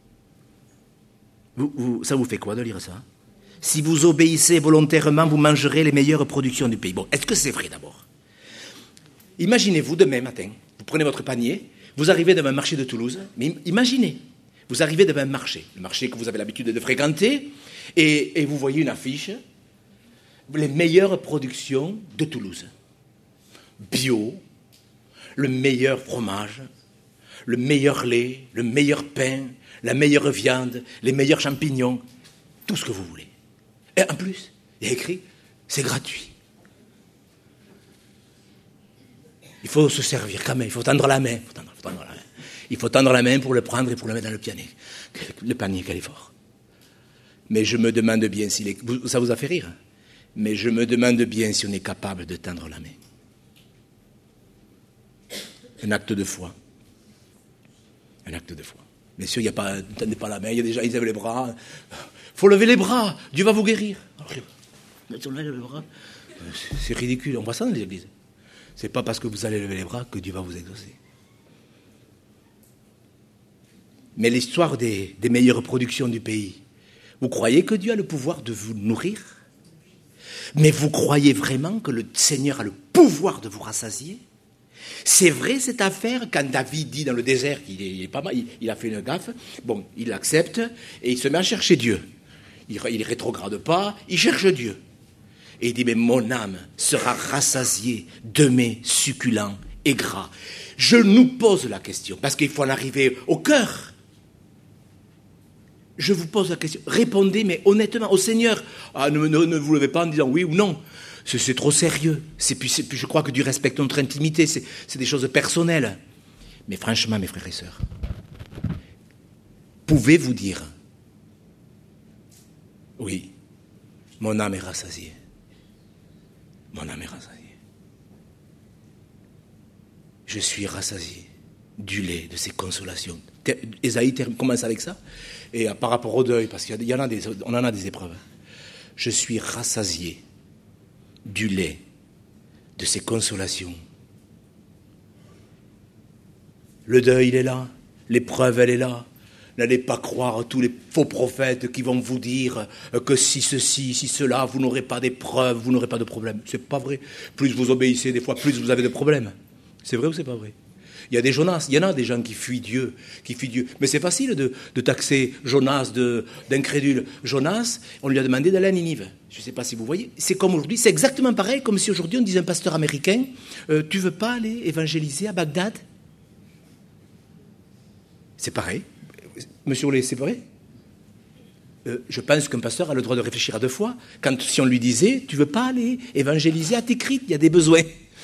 Vous, vous, ça vous fait quoi de lire ça ? Si vous obéissez volontairement, vous mangerez les meilleures productions du pays. Bon, est-ce que c'est vrai d'abord ? Imaginez-vous demain matin, vous prenez votre panier, vous arrivez devant un marché de Toulouse, mais imaginez, vous arrivez devant un marché, le marché que vous avez l'habitude de fréquenter, et, et vous voyez une affiche, les meilleures productions de Toulouse. Bio, le meilleur fromage, le meilleur lait, le meilleur pain, la meilleure viande, les meilleurs champignons, tout ce que vous voulez. Et en plus, il y a écrit, c'est gratuit. Il faut se servir quand même, il faut tendre la main. Il faut tendre, faut tendre la main. Il faut tendre la main pour le prendre et pour le mettre dans le panier. Le panier, quel effort. Mais je me demande bien, si les, ça vous a fait rire, mais je me demande bien si on est capable de tendre la main. Un acte de foi. Un acte de foi. Bien sûr, il n'y a pas, ne tendez pas la main, il y a des gens, ils lèvent les bras. Il faut lever les bras, Dieu va vous guérir. Alors, on lève les bras. C'est ridicule, on voit ça dans les églises. C'est pas parce que vous allez lever les bras que Dieu va vous exaucer. Mais l'histoire des, des meilleures productions du pays, vous croyez que Dieu a le pouvoir de vous nourrir? Mais vous croyez vraiment que le Seigneur a le pouvoir de vous rassasier? C'est vrai cette affaire, quand David dit dans le désert qu'il est, il est pas mal, il, il a fait une gaffe, bon, il l'accepte et il se met à chercher Dieu. Il ne rétrograde pas, il cherche Dieu. Et il dit, mais mon âme sera rassasiée de mets succulents et gras. Je nous pose la question, parce qu'il faut en arriver au cœur. Je vous pose la question, répondez, mais honnêtement, au Seigneur. Ah, ne, ne, ne vous levez pas en disant oui ou non. C'est, c'est trop sérieux. C'est, puis, c'est, puis je crois que Dieu respecte notre intimité. C'est, c'est des choses personnelles. Mais franchement, mes frères et sœurs, pouvez-vous dire, oui, mon âme est rassasiée. Mon âme est rassasiée. Je suis rassasié du lait de ses consolations. Ésaïe commence avec ça. Et par rapport au deuil, parce qu'il y en a des, on en a des épreuves. Je suis rassasié du lait de ses consolations. Le deuil, il est là. L'épreuve, elle est là. N'allez pas croire tous les faux prophètes qui vont vous dire que si ceci, si cela, vous n'aurez pas d'épreuve, vous n'aurez pas de problème. C'est pas vrai. Plus vous obéissez, des fois, plus vous avez de problèmes. C'est vrai ou c'est pas vrai? Il y a des Jonas, il y en a des gens qui fuient Dieu, qui fuient Dieu. Mais c'est facile de, de taxer Jonas de, d'incrédule. Jonas, on lui a demandé d'aller à Ninive. Je ne sais pas si vous voyez. C'est comme aujourd'hui, c'est exactement pareil, comme si aujourd'hui on disait à un pasteur américain, euh, tu ne veux pas aller évangéliser à Bagdad? C'est pareil. Monsieur Olé, c'est vrai? euh, Je pense qu'un pasteur a le droit de réfléchir à deux fois. Quand, si on lui disait, tu ne veux pas aller évangéliser à Tikrit, il y a des besoins.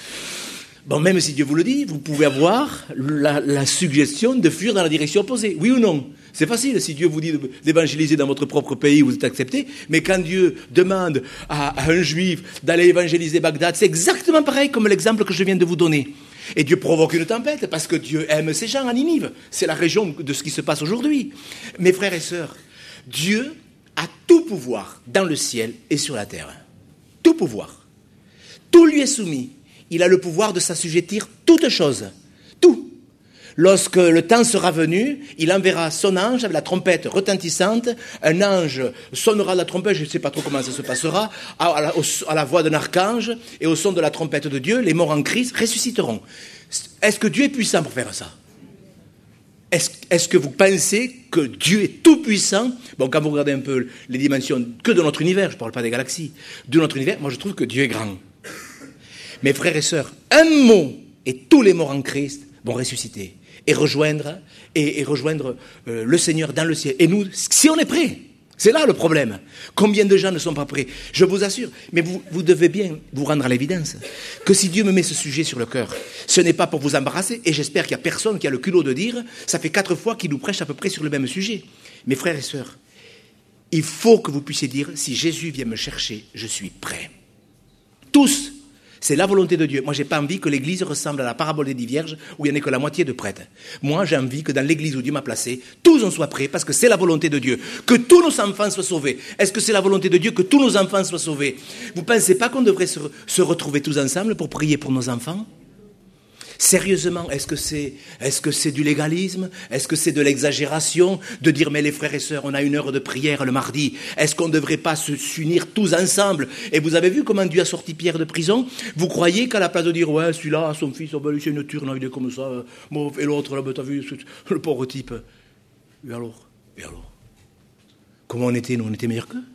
Bon, même si Dieu vous le dit, vous pouvez avoir la, la suggestion de fuir dans la direction opposée. Oui ou non? C'est facile si Dieu vous dit d'évangéliser dans votre propre pays, vous êtes accepté. Mais quand Dieu demande à, à un juif d'aller évangéliser Bagdad, c'est exactement pareil comme l'exemple que je viens de vous donner. Et Dieu provoque une tempête parce que Dieu aime ces gens à Ninive. C'est la région de ce qui se passe aujourd'hui. Mes frères et sœurs, Dieu a tout pouvoir dans le ciel et sur la terre. Tout pouvoir. Tout lui est soumis. Il a le pouvoir de s'assujettir toutes choses. Tout. Lorsque le temps sera venu, il enverra son ange avec la trompette retentissante. Un ange sonnera de la trompette, je ne sais pas trop comment ça se passera, à la, à la voix d'un archange, et au son de la trompette de Dieu, les morts en Christ ressusciteront. Est-ce que Dieu est puissant pour faire ça? Est-ce, est-ce que vous pensez que Dieu est tout puissant? Bon, quand vous regardez un peu les dimensions que de notre univers, je ne parle pas des galaxies, de notre univers, moi je trouve que Dieu est grand. Mes frères et sœurs, un mot et tous les morts en Christ vont ressusciter et rejoindre, et, et rejoindre euh, le Seigneur dans le ciel. Et nous, si on est prêts, c'est là le problème. Combien de gens ne sont pas prêts? Je vous assure, mais vous, vous devez bien vous rendre à l'évidence que si Dieu me met ce sujet sur le cœur, ce n'est pas pour vous embarrasser, et j'espère qu'il n'y a personne qui a le culot de dire, ça fait quatre fois qu'il nous prêche à peu près sur le même sujet. Mes frères et sœurs, il faut que vous puissiez dire, si Jésus vient me chercher, je suis prêt. Tous. C'est la volonté de Dieu. Moi, je n'ai pas envie que l'Église ressemble à la parabole des dix vierges où il n'y en ait que la moitié de prêtres. Moi, j'ai envie que dans l'Église où Dieu m'a placé, tous en soient prêts parce que c'est la volonté de Dieu. Que tous nos enfants soient sauvés. Est-ce que c'est la volonté de Dieu que tous nos enfants soient sauvés? Vous ne pensez pas qu'on devrait se, se retrouver tous ensemble pour prier pour nos enfants? Sérieusement, est-ce que c'est, est-ce que c'est du légalisme? Est-ce que c'est de l'exagération de dire, mais les frères et sœurs, on a une heure de prière le mardi. Est-ce qu'on ne devrait pas se, s'unir tous ensemble? Et vous avez vu comment Dieu a sorti Pierre de prison? Vous croyez qu'à la place de dire, ouais, celui-là, son fils, oh ben, c'est une turne, il est comme ça, euh, et l'autre, là, ben, t'as vu, le pauvre type. Et alors? Et alors? Comment on était, nous? On était meilleurs qu'eux?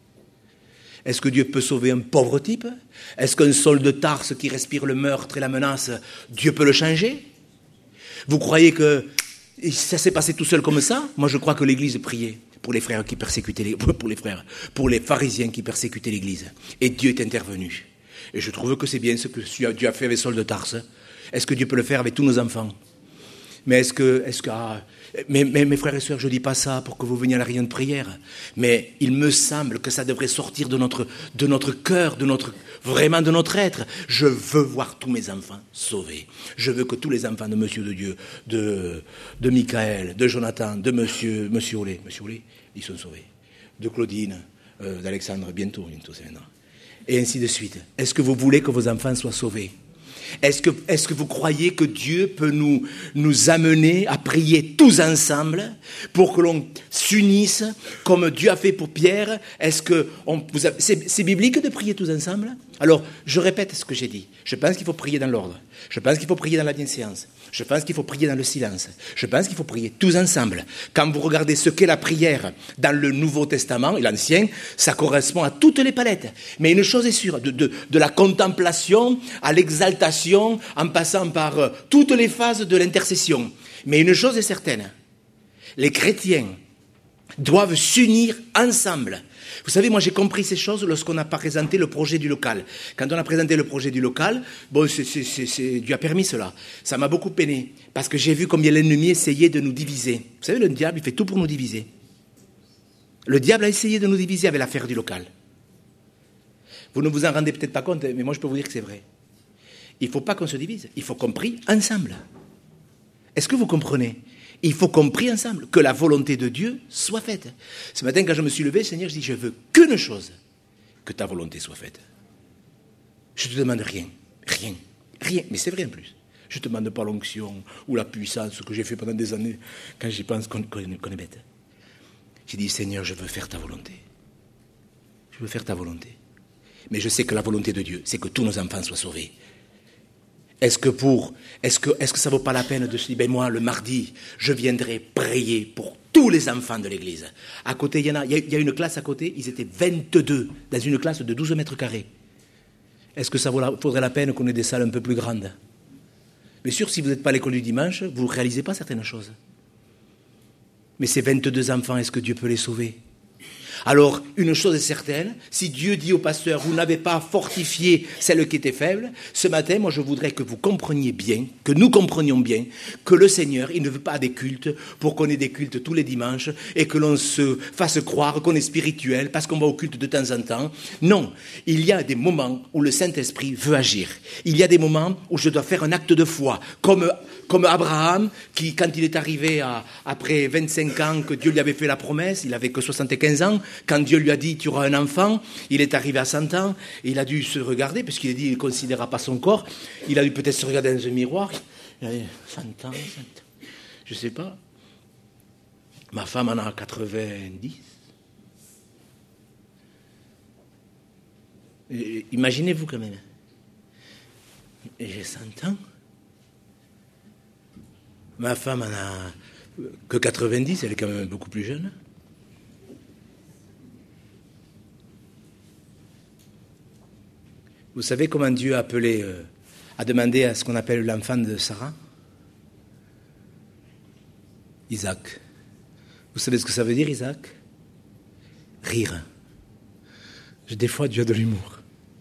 Est-ce que Dieu peut sauver un pauvre type? Est-ce qu'un Saul de Tarse qui respire le meurtre et la menace, Dieu peut le changer? Vous croyez que ça s'est passé tout seul comme ça? Moi, je crois que l'Église priait. pour les frères qui persécutaient les, pour les frères, pour les pharisiens qui persécutaient l'Église. Et Dieu est intervenu. Et je trouve que c'est bien ce que Dieu a fait avec Saul de Tarse. Est-ce que Dieu peut le faire avec tous nos enfants? Mais est-ce que, est-ce que, ah, mes, mes, mes frères et sœurs, je ne dis pas ça pour que vous veniez à la réunion de prière, mais il me semble que ça devrait sortir de notre, de notre cœur, de notre, vraiment de notre être. Je veux voir tous mes enfants sauvés. Je veux que tous les enfants de Monsieur de Dieu, de, de Michael, de Jonathan, de Monsieur, Monsieur Olé, Monsieur Olé, ils sont sauvés. De Claudine, euh, d'Alexandre, bientôt, bientôt, c'est maintenant. Et ainsi de suite. Est-ce que vous voulez que vos enfants soient sauvés? Est-ce que, est-ce que vous croyez que Dieu peut nous, nous amener à prier tous ensemble pour que l'on s'unisse comme Dieu a fait pour Pierre? Est-ce que on, vous avez, c'est, c'est biblique de prier tous ensemble? Alors, je répète ce que j'ai dit. Je pense qu'il faut prier dans l'ordre. Je pense qu'il faut prier dans la bienséance. Je pense qu'il faut prier dans le silence. Je pense qu'il faut prier tous ensemble. Quand vous regardez ce qu'est la prière dans le Nouveau Testament et l'Ancien, ça correspond à toutes les palettes. Mais une chose est sûre, de, de, de la contemplation à l'exaltation, en passant par euh, toutes les phases de l'intercession. Mais une chose est certaine, les chrétiens doivent s'unir ensemble. Vous savez, moi j'ai compris ces choses lorsqu'on a présenté le projet du local. Quand on a présenté le projet du local, bon, c'est, c'est, c'est, c'est, Dieu a permis cela. Ça m'a beaucoup peiné, parce que j'ai vu combien l'ennemi essayait de nous diviser. Vous savez, le diable, il fait tout pour nous diviser. Le diable a essayé de nous diviser avec l'affaire du local. Vous ne vous en rendez peut-être pas compte, mais moi je peux vous dire que c'est vrai. Il ne faut pas qu'on se divise, il faut qu'on prie ensemble. Est-ce que vous comprenez ? Il faut qu'on prie ensemble, que la volonté de Dieu soit faite. Ce matin, quand je me suis levé, Seigneur, je dis, je veux qu'une chose, que ta volonté soit faite. Je ne te demande rien, rien, rien, mais c'est vrai en plus. Je ne te demande pas l'onction ou la puissance, ce que j'ai fait pendant des années, quand j'y pense qu'on, qu'on est bête. J'ai dit, Seigneur, je veux faire ta volonté. Je veux faire ta volonté. Mais je sais que la volonté de Dieu, c'est que tous nos enfants soient sauvés. Est-ce que pour, est-ce que, est-ce que ça vaut pas la peine de se dire, ben moi, le mardi, je viendrai prier pour tous les enfants de l'église. À côté, il y en a, il y a, il y a une classe à côté, ils étaient vingt-deux, dans une classe de douze mètres carrés. Est-ce que ça vaut la, faudrait la peine qu'on ait des salles un peu plus grandes? Mais sûr, si vous n'êtes pas à l'école du dimanche, vous ne réalisez pas certaines choses. Mais ces vingt-deux enfants, est-ce que Dieu peut les sauver? Alors, une chose est certaine, si Dieu dit au pasteur, vous n'avez pas fortifié celle qui était faible, ce matin, moi je voudrais que vous compreniez bien, que nous comprenions bien, que le Seigneur, il ne veut pas des cultes pour qu'on ait des cultes tous les dimanches et que l'on se fasse croire qu'on est spirituel parce qu'on va au culte de temps en temps. Non, il y a des moments où le Saint-Esprit veut agir. Il y a des moments où je dois faire un acte de foi, comme... Comme Abraham, qui, quand il est arrivé à, après vingt-cinq ans que Dieu lui avait fait la promesse, il n'avait que soixante-quinze ans, quand Dieu lui a dit « tu auras un enfant », il est arrivé à cent ans, et il a dû se regarder, puisqu'il a dit qu'il ne considéra pas son corps, il a dû peut-être se regarder dans un miroir, il a dit « cent ans, cent ans, je ne sais pas, ma femme en a quatre-vingt-dix ». Imaginez-vous quand même, et j'ai cent ans. Ma femme n'en a que quatre-vingt-dix, elle est quand même beaucoup plus jeune. Vous savez comment Dieu a appelé, euh, a demandé à ce qu'on appelle l'enfant de Sarah? Isaac. Vous savez ce que ça veut dire, Isaac? Rire. Des fois, Dieu a de l'humour.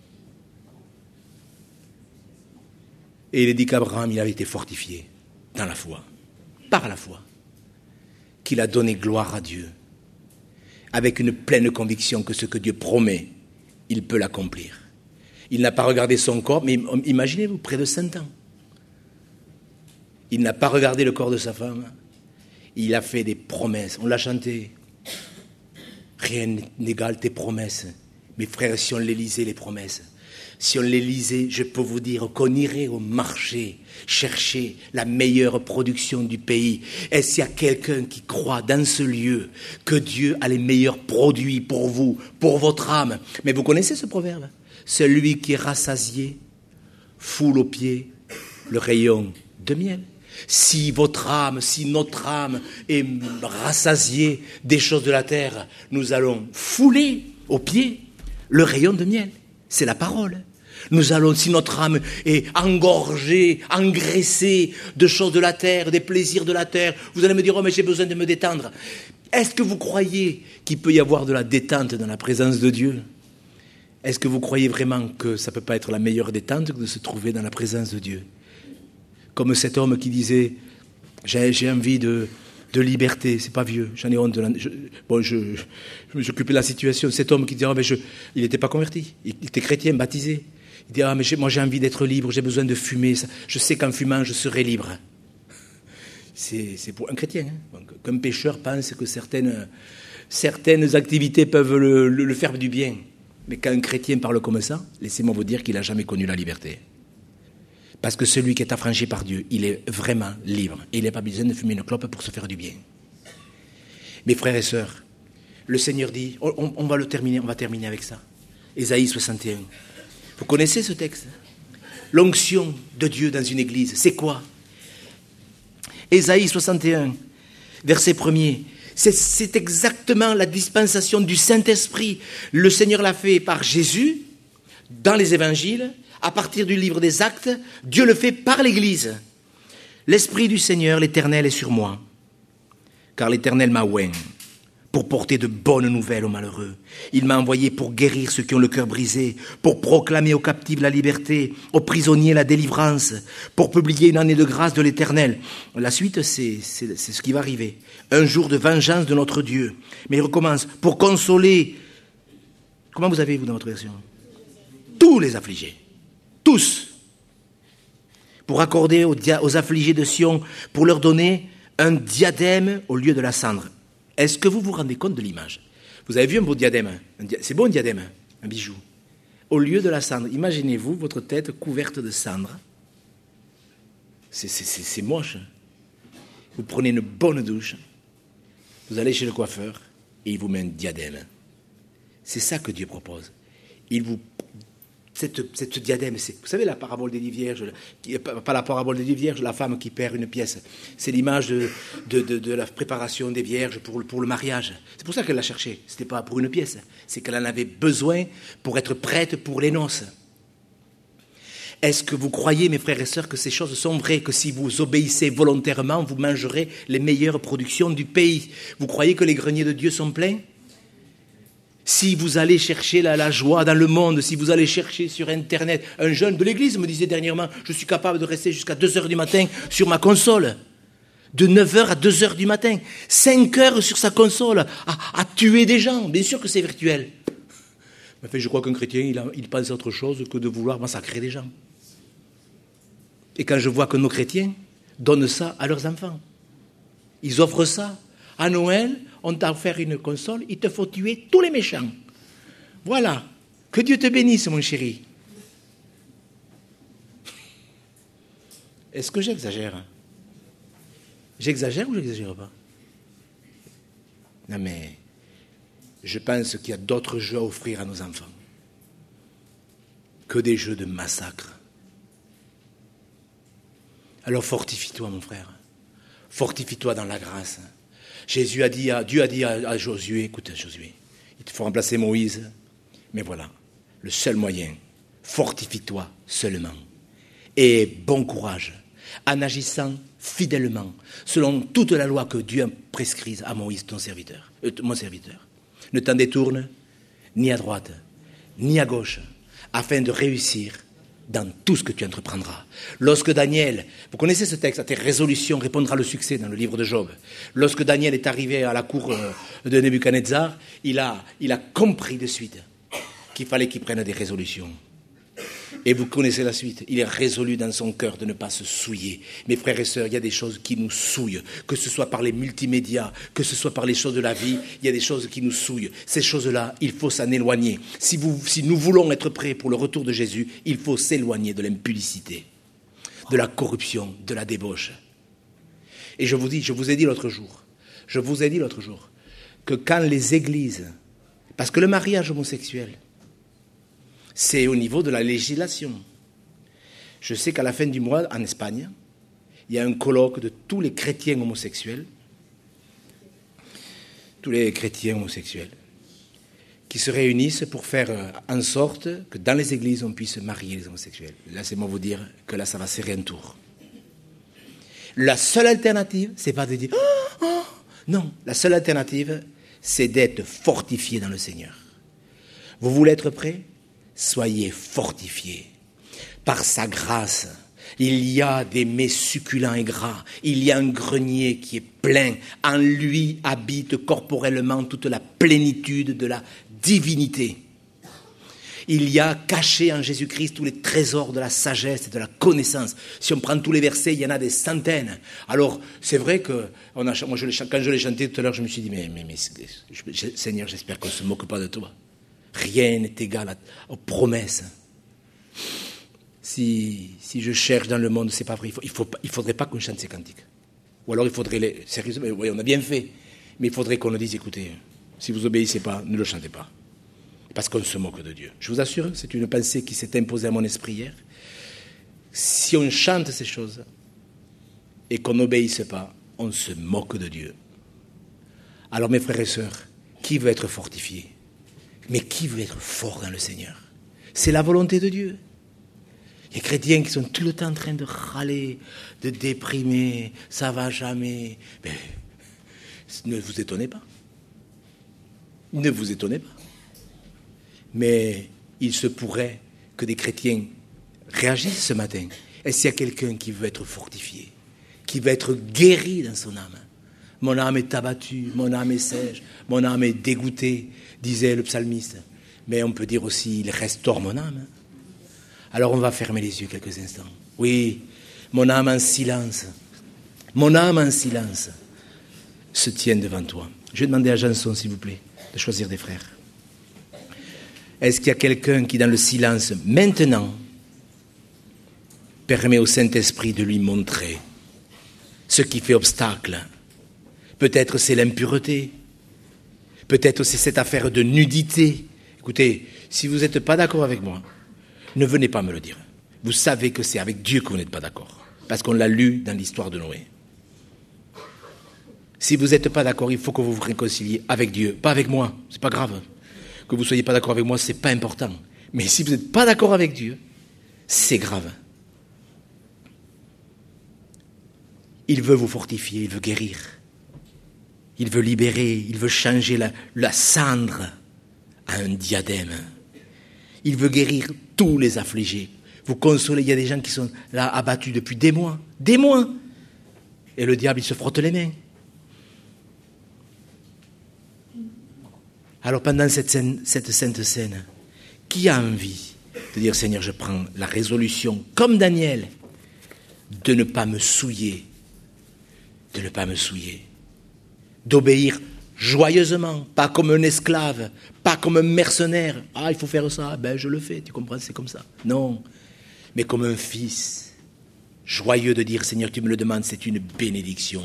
Et il est dit qu'Abraham, il avait été fortifié dans la foi, par la foi, qu'il a donné gloire à Dieu, avec une pleine conviction que ce que Dieu promet, il peut l'accomplir. Il n'a pas regardé son corps, mais imaginez-vous, près de cent ans. Il n'a pas regardé le corps de sa femme. Il a fait des promesses. On l'a chanté. Rien n'égale tes promesses. Mes frères, si on les lisait, les promesses, si on les lisait, je peux vous dire qu'on irait au marché chercher la meilleure production du pays. Est-ce qu'il y a quelqu'un qui croit dans ce lieu que Dieu a les meilleurs produits pour vous, pour votre âme? Mais vous connaissez ce proverbe? Celui qui est rassasié foule aux pieds le rayon de miel. Si votre âme, si notre âme est rassasiée des choses de la terre, nous allons fouler aux pieds le rayon de miel. C'est la parole. Nous allons, si notre âme est engorgée, engraissée de choses de la terre, des plaisirs de la terre, vous allez me dire, oh mais j'ai besoin de me détendre. Est-ce que vous croyez qu'il peut y avoir de la détente dans la présence de Dieu? Est-ce que vous croyez vraiment que ça ne peut pas être la meilleure détente que de se trouver dans la présence de Dieu? Comme cet homme qui disait, j'ai, j'ai envie de, de liberté, c'est pas vieux, j'en ai honte. De la, je, bon, je, je me suis occupé de la situation. Cet homme qui dit, oh, mais je, il n'était pas converti, il était chrétien, baptisé. Il dit, ah, mais j'ai, moi j'ai envie d'être libre, j'ai besoin de fumer, je sais qu'en fumant je serai libre. C'est, c'est pour un chrétien. Hein. Donc, qu'un pécheur pense que certaines, certaines activités peuvent le, le, le faire du bien. Mais quand un chrétien parle comme ça, laissez-moi vous dire qu'il n'a jamais connu la liberté. Parce que celui qui est affranchi par Dieu, il est vraiment libre. Et il n'a pas besoin de fumer une clope pour se faire du bien. Mes frères et sœurs, le Seigneur dit, on, on va le terminer, on va terminer avec ça. Ésaïe soixante et un. Vous connaissez ce texte? L'onction de Dieu dans une église, c'est quoi? Ésaïe soixante et un, verset premier. C'est, c'est exactement la dispensation du Saint-Esprit. Le Seigneur l'a fait par Jésus, dans les évangiles, à partir du livre des Actes. Dieu le fait par l'Église. L'Esprit du Seigneur, l'Éternel, est sur moi, car l'Éternel m'a oint pour porter de bonnes nouvelles aux malheureux. Il m'a envoyé pour guérir ceux qui ont le cœur brisé, pour proclamer aux captifs la liberté, aux prisonniers la délivrance, pour publier une année de grâce de l'Éternel. La suite, c'est, c'est, c'est ce qui va arriver. Un jour de vengeance de notre Dieu. Mais il recommence, pour consoler, comment vous avez, vous, dans votre version? Tous les affligés. Tous. Pour accorder aux, dia- aux affligés de Sion, pour leur donner un diadème au lieu de la cendre. Est-ce que vous vous rendez compte de l'image? Vous avez vu un beau diadème? Un dia- C'est beau un diadème, un bijou. Au lieu de la cendre, imaginez-vous votre tête couverte de cendre. C'est, c'est, c'est, c'est moche. Vous prenez une bonne douche, vous allez chez le coiffeur et il vous met un diadème. C'est ça que Dieu propose. Il vous Cette, cette diadème, c'est, vous savez la parabole des dix vierges, pas la parabole des dix vierges, la femme qui perd une pièce. C'est l'image de, de, de, de la préparation des vierges pour, pour le mariage. C'est pour ça qu'elle l'a cherché. Ce n'était pas pour une pièce, c'est qu'elle en avait besoin pour être prête pour les noces. Est-ce que vous croyez, mes frères et sœurs, que ces choses sont vraies, que si vous obéissez volontairement, vous mangerez les meilleures productions du pays? Vous croyez que les greniers de Dieu sont pleins? Si vous allez chercher la, la joie dans le monde, si vous allez chercher sur Internet, un jeune de l'église me disait dernièrement, je suis capable de rester jusqu'à deux heures du matin sur ma console. De neuf heures à deux heures du matin. cinq heures sur sa console, à, à tuer des gens. Bien sûr que c'est virtuel. Mais fait, je crois qu'un chrétien, il, a, il pense à autre chose que de vouloir massacrer des gens. Et quand je vois que nos chrétiens donnent ça à leurs enfants, ils offrent ça. À Noël, on t'a offert une console, il te faut tuer tous les méchants. Voilà. Que Dieu te bénisse, mon chéri. Est-ce que j'exagère? J'exagère ou j'exagère pas? Non mais, je pense qu'il y a d'autres jeux à offrir à nos enfants que des jeux de massacre. Alors fortifie-toi, mon frère. Fortifie-toi dans la grâce. Jésus a dit, à, Dieu a dit à, à Josué, écoute Josué, il te faut remplacer Moïse, mais voilà, le seul moyen, fortifie-toi seulement. Et bon courage, en agissant fidèlement, selon toute la loi que Dieu a prescrite à Moïse, ton serviteur, euh, mon serviteur. Ne t'en détourne ni à droite, ni à gauche, afin de réussir dans tout ce que tu entreprendras. Lorsque Daniel, vous connaissez ce texte, à tes résolutions répondra le succès dans le livre de Job. Lorsque Daniel est arrivé à la cour de Nebuchadnezzar, il a, il a compris de suite qu'il fallait qu'il prenne des résolutions. Et vous connaissez la suite. Il est résolu dans son cœur de ne pas se souiller. Mes frères et sœurs, il y a des choses qui nous souillent, que ce soit par les multimédias, que ce soit par les choses de la vie, il y a des choses qui nous souillent. Ces choses-là, il faut s'en éloigner. Si, vous, si nous voulons être prêts pour le retour de Jésus, il faut s'éloigner de l'impudicité, de la corruption, de la débauche. Et je vous dis, je vous ai dit l'autre jour, je vous ai dit l'autre jour, que quand les églises, parce que le mariage homosexuel, c'est au niveau de la législation. Je sais qu'à la fin du mois, en Espagne, il y a un colloque de tous les chrétiens homosexuels, tous les chrétiens homosexuels, qui se réunissent pour faire en sorte que dans les églises, on puisse marier les homosexuels. Laissez-moi vous dire que là, ça va serrer un tour. La seule alternative, c'est pas de dire oh, « oh, Non, la seule alternative, c'est d'être fortifié dans le Seigneur. Vous voulez être prêts? Soyez fortifiés. Par sa grâce, il y a des mets succulents et gras. Il y a un grenier qui est plein. En lui habite corporellement toute la plénitude de la divinité. Il y a caché en Jésus-Christ tous les trésors de la sagesse et de la connaissance. Si on prend tous les versets, il y en a des centaines. Alors, c'est vrai que, on a, moi, je l'ai, quand je l'ai chanté tout à l'heure, je me suis dit, mais, mais, mais je, Seigneur, j'espère qu'on ne se moque pas de toi. Rien n'est égal à, aux promesses. Si, si je cherche dans le monde, c'est pas vrai. Il ne faut, il faudrait pas qu'on chante ces cantiques. Ou alors, il faudrait, les, sérieusement, oui, on a bien fait, mais il faudrait qu'on nous dise, écoutez, si vous obéissez pas, ne le chantez pas. Parce qu'on se moque de Dieu. Je vous assure, c'est une pensée qui s'est imposée à mon esprit hier. Si on chante ces choses et qu'on n'obéisse pas, on se moque de Dieu. Alors mes frères et sœurs, qui veut être fortifié? Mais qui veut être fort dans le Seigneur? C'est la volonté de Dieu. Il y a des chrétiens qui sont tout le temps en train de râler, de déprimer, ça va jamais. Mais ne vous étonnez pas. Ne vous étonnez pas. Mais il se pourrait que des chrétiens réagissent ce matin. Est-ce qu'il y a quelqu'un qui veut être fortifié, qui veut être guéri dans son âme? Mon âme est abattue, mon âme est sèche, mon âme est dégoûtée, disait le psalmiste. Mais on peut dire aussi, il restaure mon âme. Alors on va fermer les yeux quelques instants. Oui, mon âme en silence, mon âme en silence se tient devant toi. Je vais demander à Janson, s'il vous plaît, de choisir des frères. Est-ce qu'il y a quelqu'un qui, dans le silence, maintenant, permet au Saint-Esprit de lui montrer ce qui fait obstacle? Peut-être c'est l'impureté. Peut-être c'est cette affaire de nudité. Écoutez, si vous n'êtes pas d'accord avec moi, ne venez pas me le dire. Vous savez que c'est avec Dieu que vous n'êtes pas d'accord. Parce qu'on l'a lu dans l'histoire de Noé. Si vous n'êtes pas d'accord, il faut que vous vous réconciliez avec Dieu, pas avec moi. C'est pas grave. Que vous ne soyez pas d'accord avec moi, ce n'est pas important. Mais si vous n'êtes pas d'accord avec Dieu, c'est grave. Il veut vous fortifier, il veut guérir. Il veut libérer, il veut changer la, la cendre à un diadème. Il veut guérir tous les affligés. Vous consolez, il y a des gens qui sont là abattus depuis des mois. Des mois. Et le diable, il se frotte les mains. Alors pendant cette, scène, cette sainte scène, qui a envie de dire, Seigneur, je prends la résolution, comme Daniel, de ne pas me souiller, de ne pas me souiller, d'obéir joyeusement, pas comme un esclave, pas comme un mercenaire. Ah, il faut faire ça, ben je le fais, tu comprends, c'est comme ça. Non, mais comme un fils, joyeux de dire, Seigneur, tu me le demandes, c'est une bénédiction.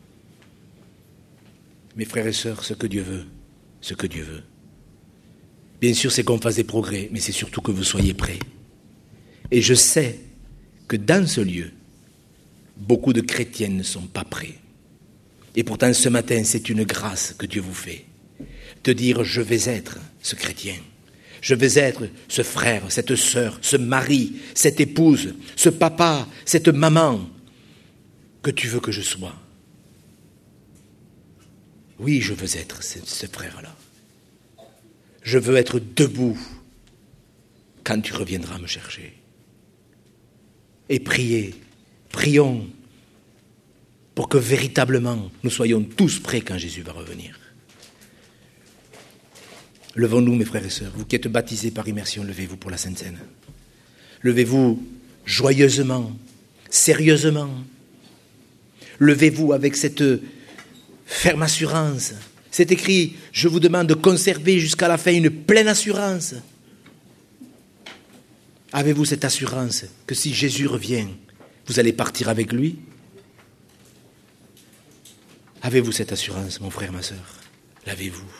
Mes frères et sœurs, ce que Dieu veut, ce que Dieu veut. Bien sûr, c'est qu'on fasse des progrès, mais c'est surtout que vous soyez prêts. Et je sais que dans ce lieu, beaucoup de chrétiens ne sont pas prêts. Et pourtant, ce matin, c'est une grâce que Dieu vous fait. De dire, je vais être ce chrétien. Je vais être ce frère, cette sœur, ce mari, cette épouse, ce papa, cette maman que tu veux que je sois. Oui, je veux être ce, ce frère-là. Je veux être debout quand tu reviendras me chercher. Et prier, prions pour que véritablement nous soyons tous prêts quand Jésus va revenir. Levons-nous, mes frères et sœurs, vous qui êtes baptisés par immersion, levez-vous pour la Sainte Seine. Levez-vous joyeusement, sérieusement. Levez-vous avec cette ferme assurance. C'est écrit, je vous demande de conserver jusqu'à la fin une pleine assurance. Avez-vous cette assurance que si Jésus revient, vous allez partir avec lui? Avez-vous cette assurance, mon frère, ma sœur? L'avez-vous?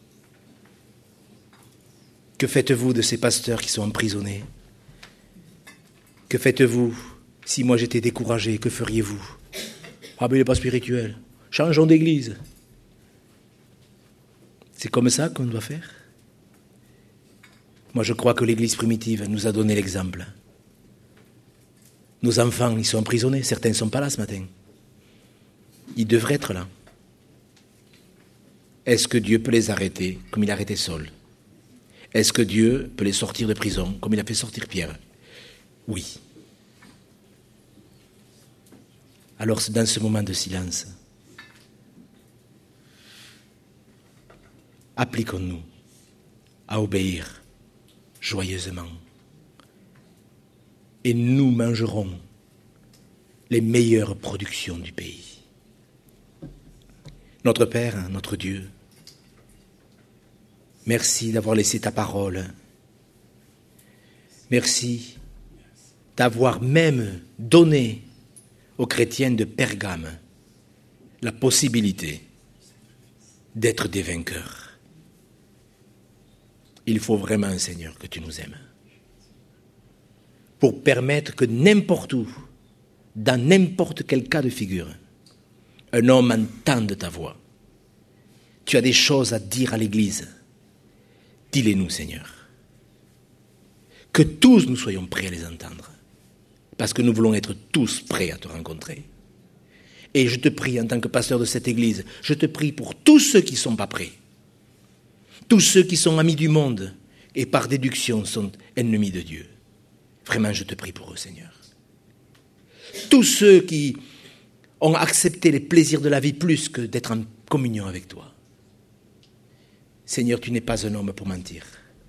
Que faites-vous de ces pasteurs qui sont emprisonnés? Que faites-vous si moi j'étais découragé? Que feriez-vous? Ah mais il n'est pas spirituel. Changeons d'église. C'est comme ça qu'on doit faire. Moi, je crois que l'église primitive nous a donné l'exemple. Nos enfants, ils sont emprisonnés. Certains ne sont pas là ce matin. Ils devraient être là. Est-ce que Dieu peut les arrêter comme il a arrêté Saul? Est-ce que Dieu peut les sortir de prison comme il a fait sortir Pierre? Oui. Alors c'est dans ce moment de silence, appliquons-nous à obéir joyeusement. Et nous mangerons les meilleures productions du pays. Notre Père, notre Dieu, merci d'avoir laissé ta parole. Merci d'avoir même donné aux chrétiens de Pergame la possibilité d'être des vainqueurs. Il faut vraiment, Seigneur, que tu nous aimes pour permettre que n'importe où, dans n'importe quel cas de figure, un homme entende ta voix. Tu as des choses à dire à l'Église. Dis-les-nous, Seigneur. Que tous nous soyons prêts à les entendre. Parce que nous voulons être tous prêts à te rencontrer. Et je te prie, en tant que pasteur de cette Église, je te prie pour tous ceux qui ne sont pas prêts. Tous ceux qui sont amis du monde et par déduction sont ennemis de Dieu. Vraiment, je te prie pour eux, Seigneur. Tous ceux qui ont accepté les plaisirs de la vie plus que d'être en communion avec toi. Seigneur, tu n'es pas un homme pour mentir.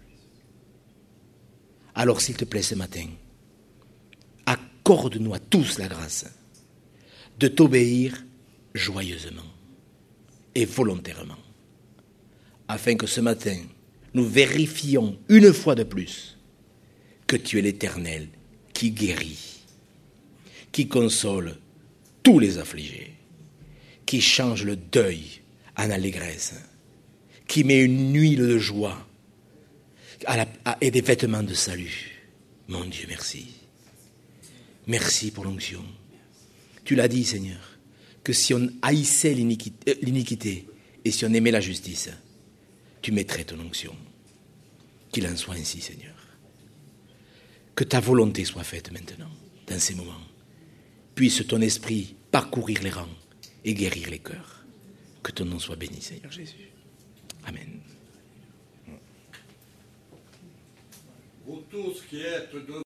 Alors, s'il te plaît, ce matin, accorde-nous à tous la grâce de t'obéir joyeusement et volontairement, afin que ce matin, nous vérifions une fois de plus que tu es l'Éternel qui guérit, qui console tous les affligés, qui change le deuil en allégresse, qui met une huile de joie à la, à, et des vêtements de salut. Mon Dieu, merci. Merci pour l'onction. Tu l'as dit, Seigneur, que si on haïssait l'iniquité, euh, l'iniquité et si on aimait la justice, tu mettrais ton onction. Qu'il en soit ainsi, Seigneur. Que ta volonté soit faite maintenant, dans ces moments. Puisse ton esprit parcourir les rangs et guérir les cœurs. Que ton nom soit béni, Seigneur Jésus. Amen. Vous tous qui êtes de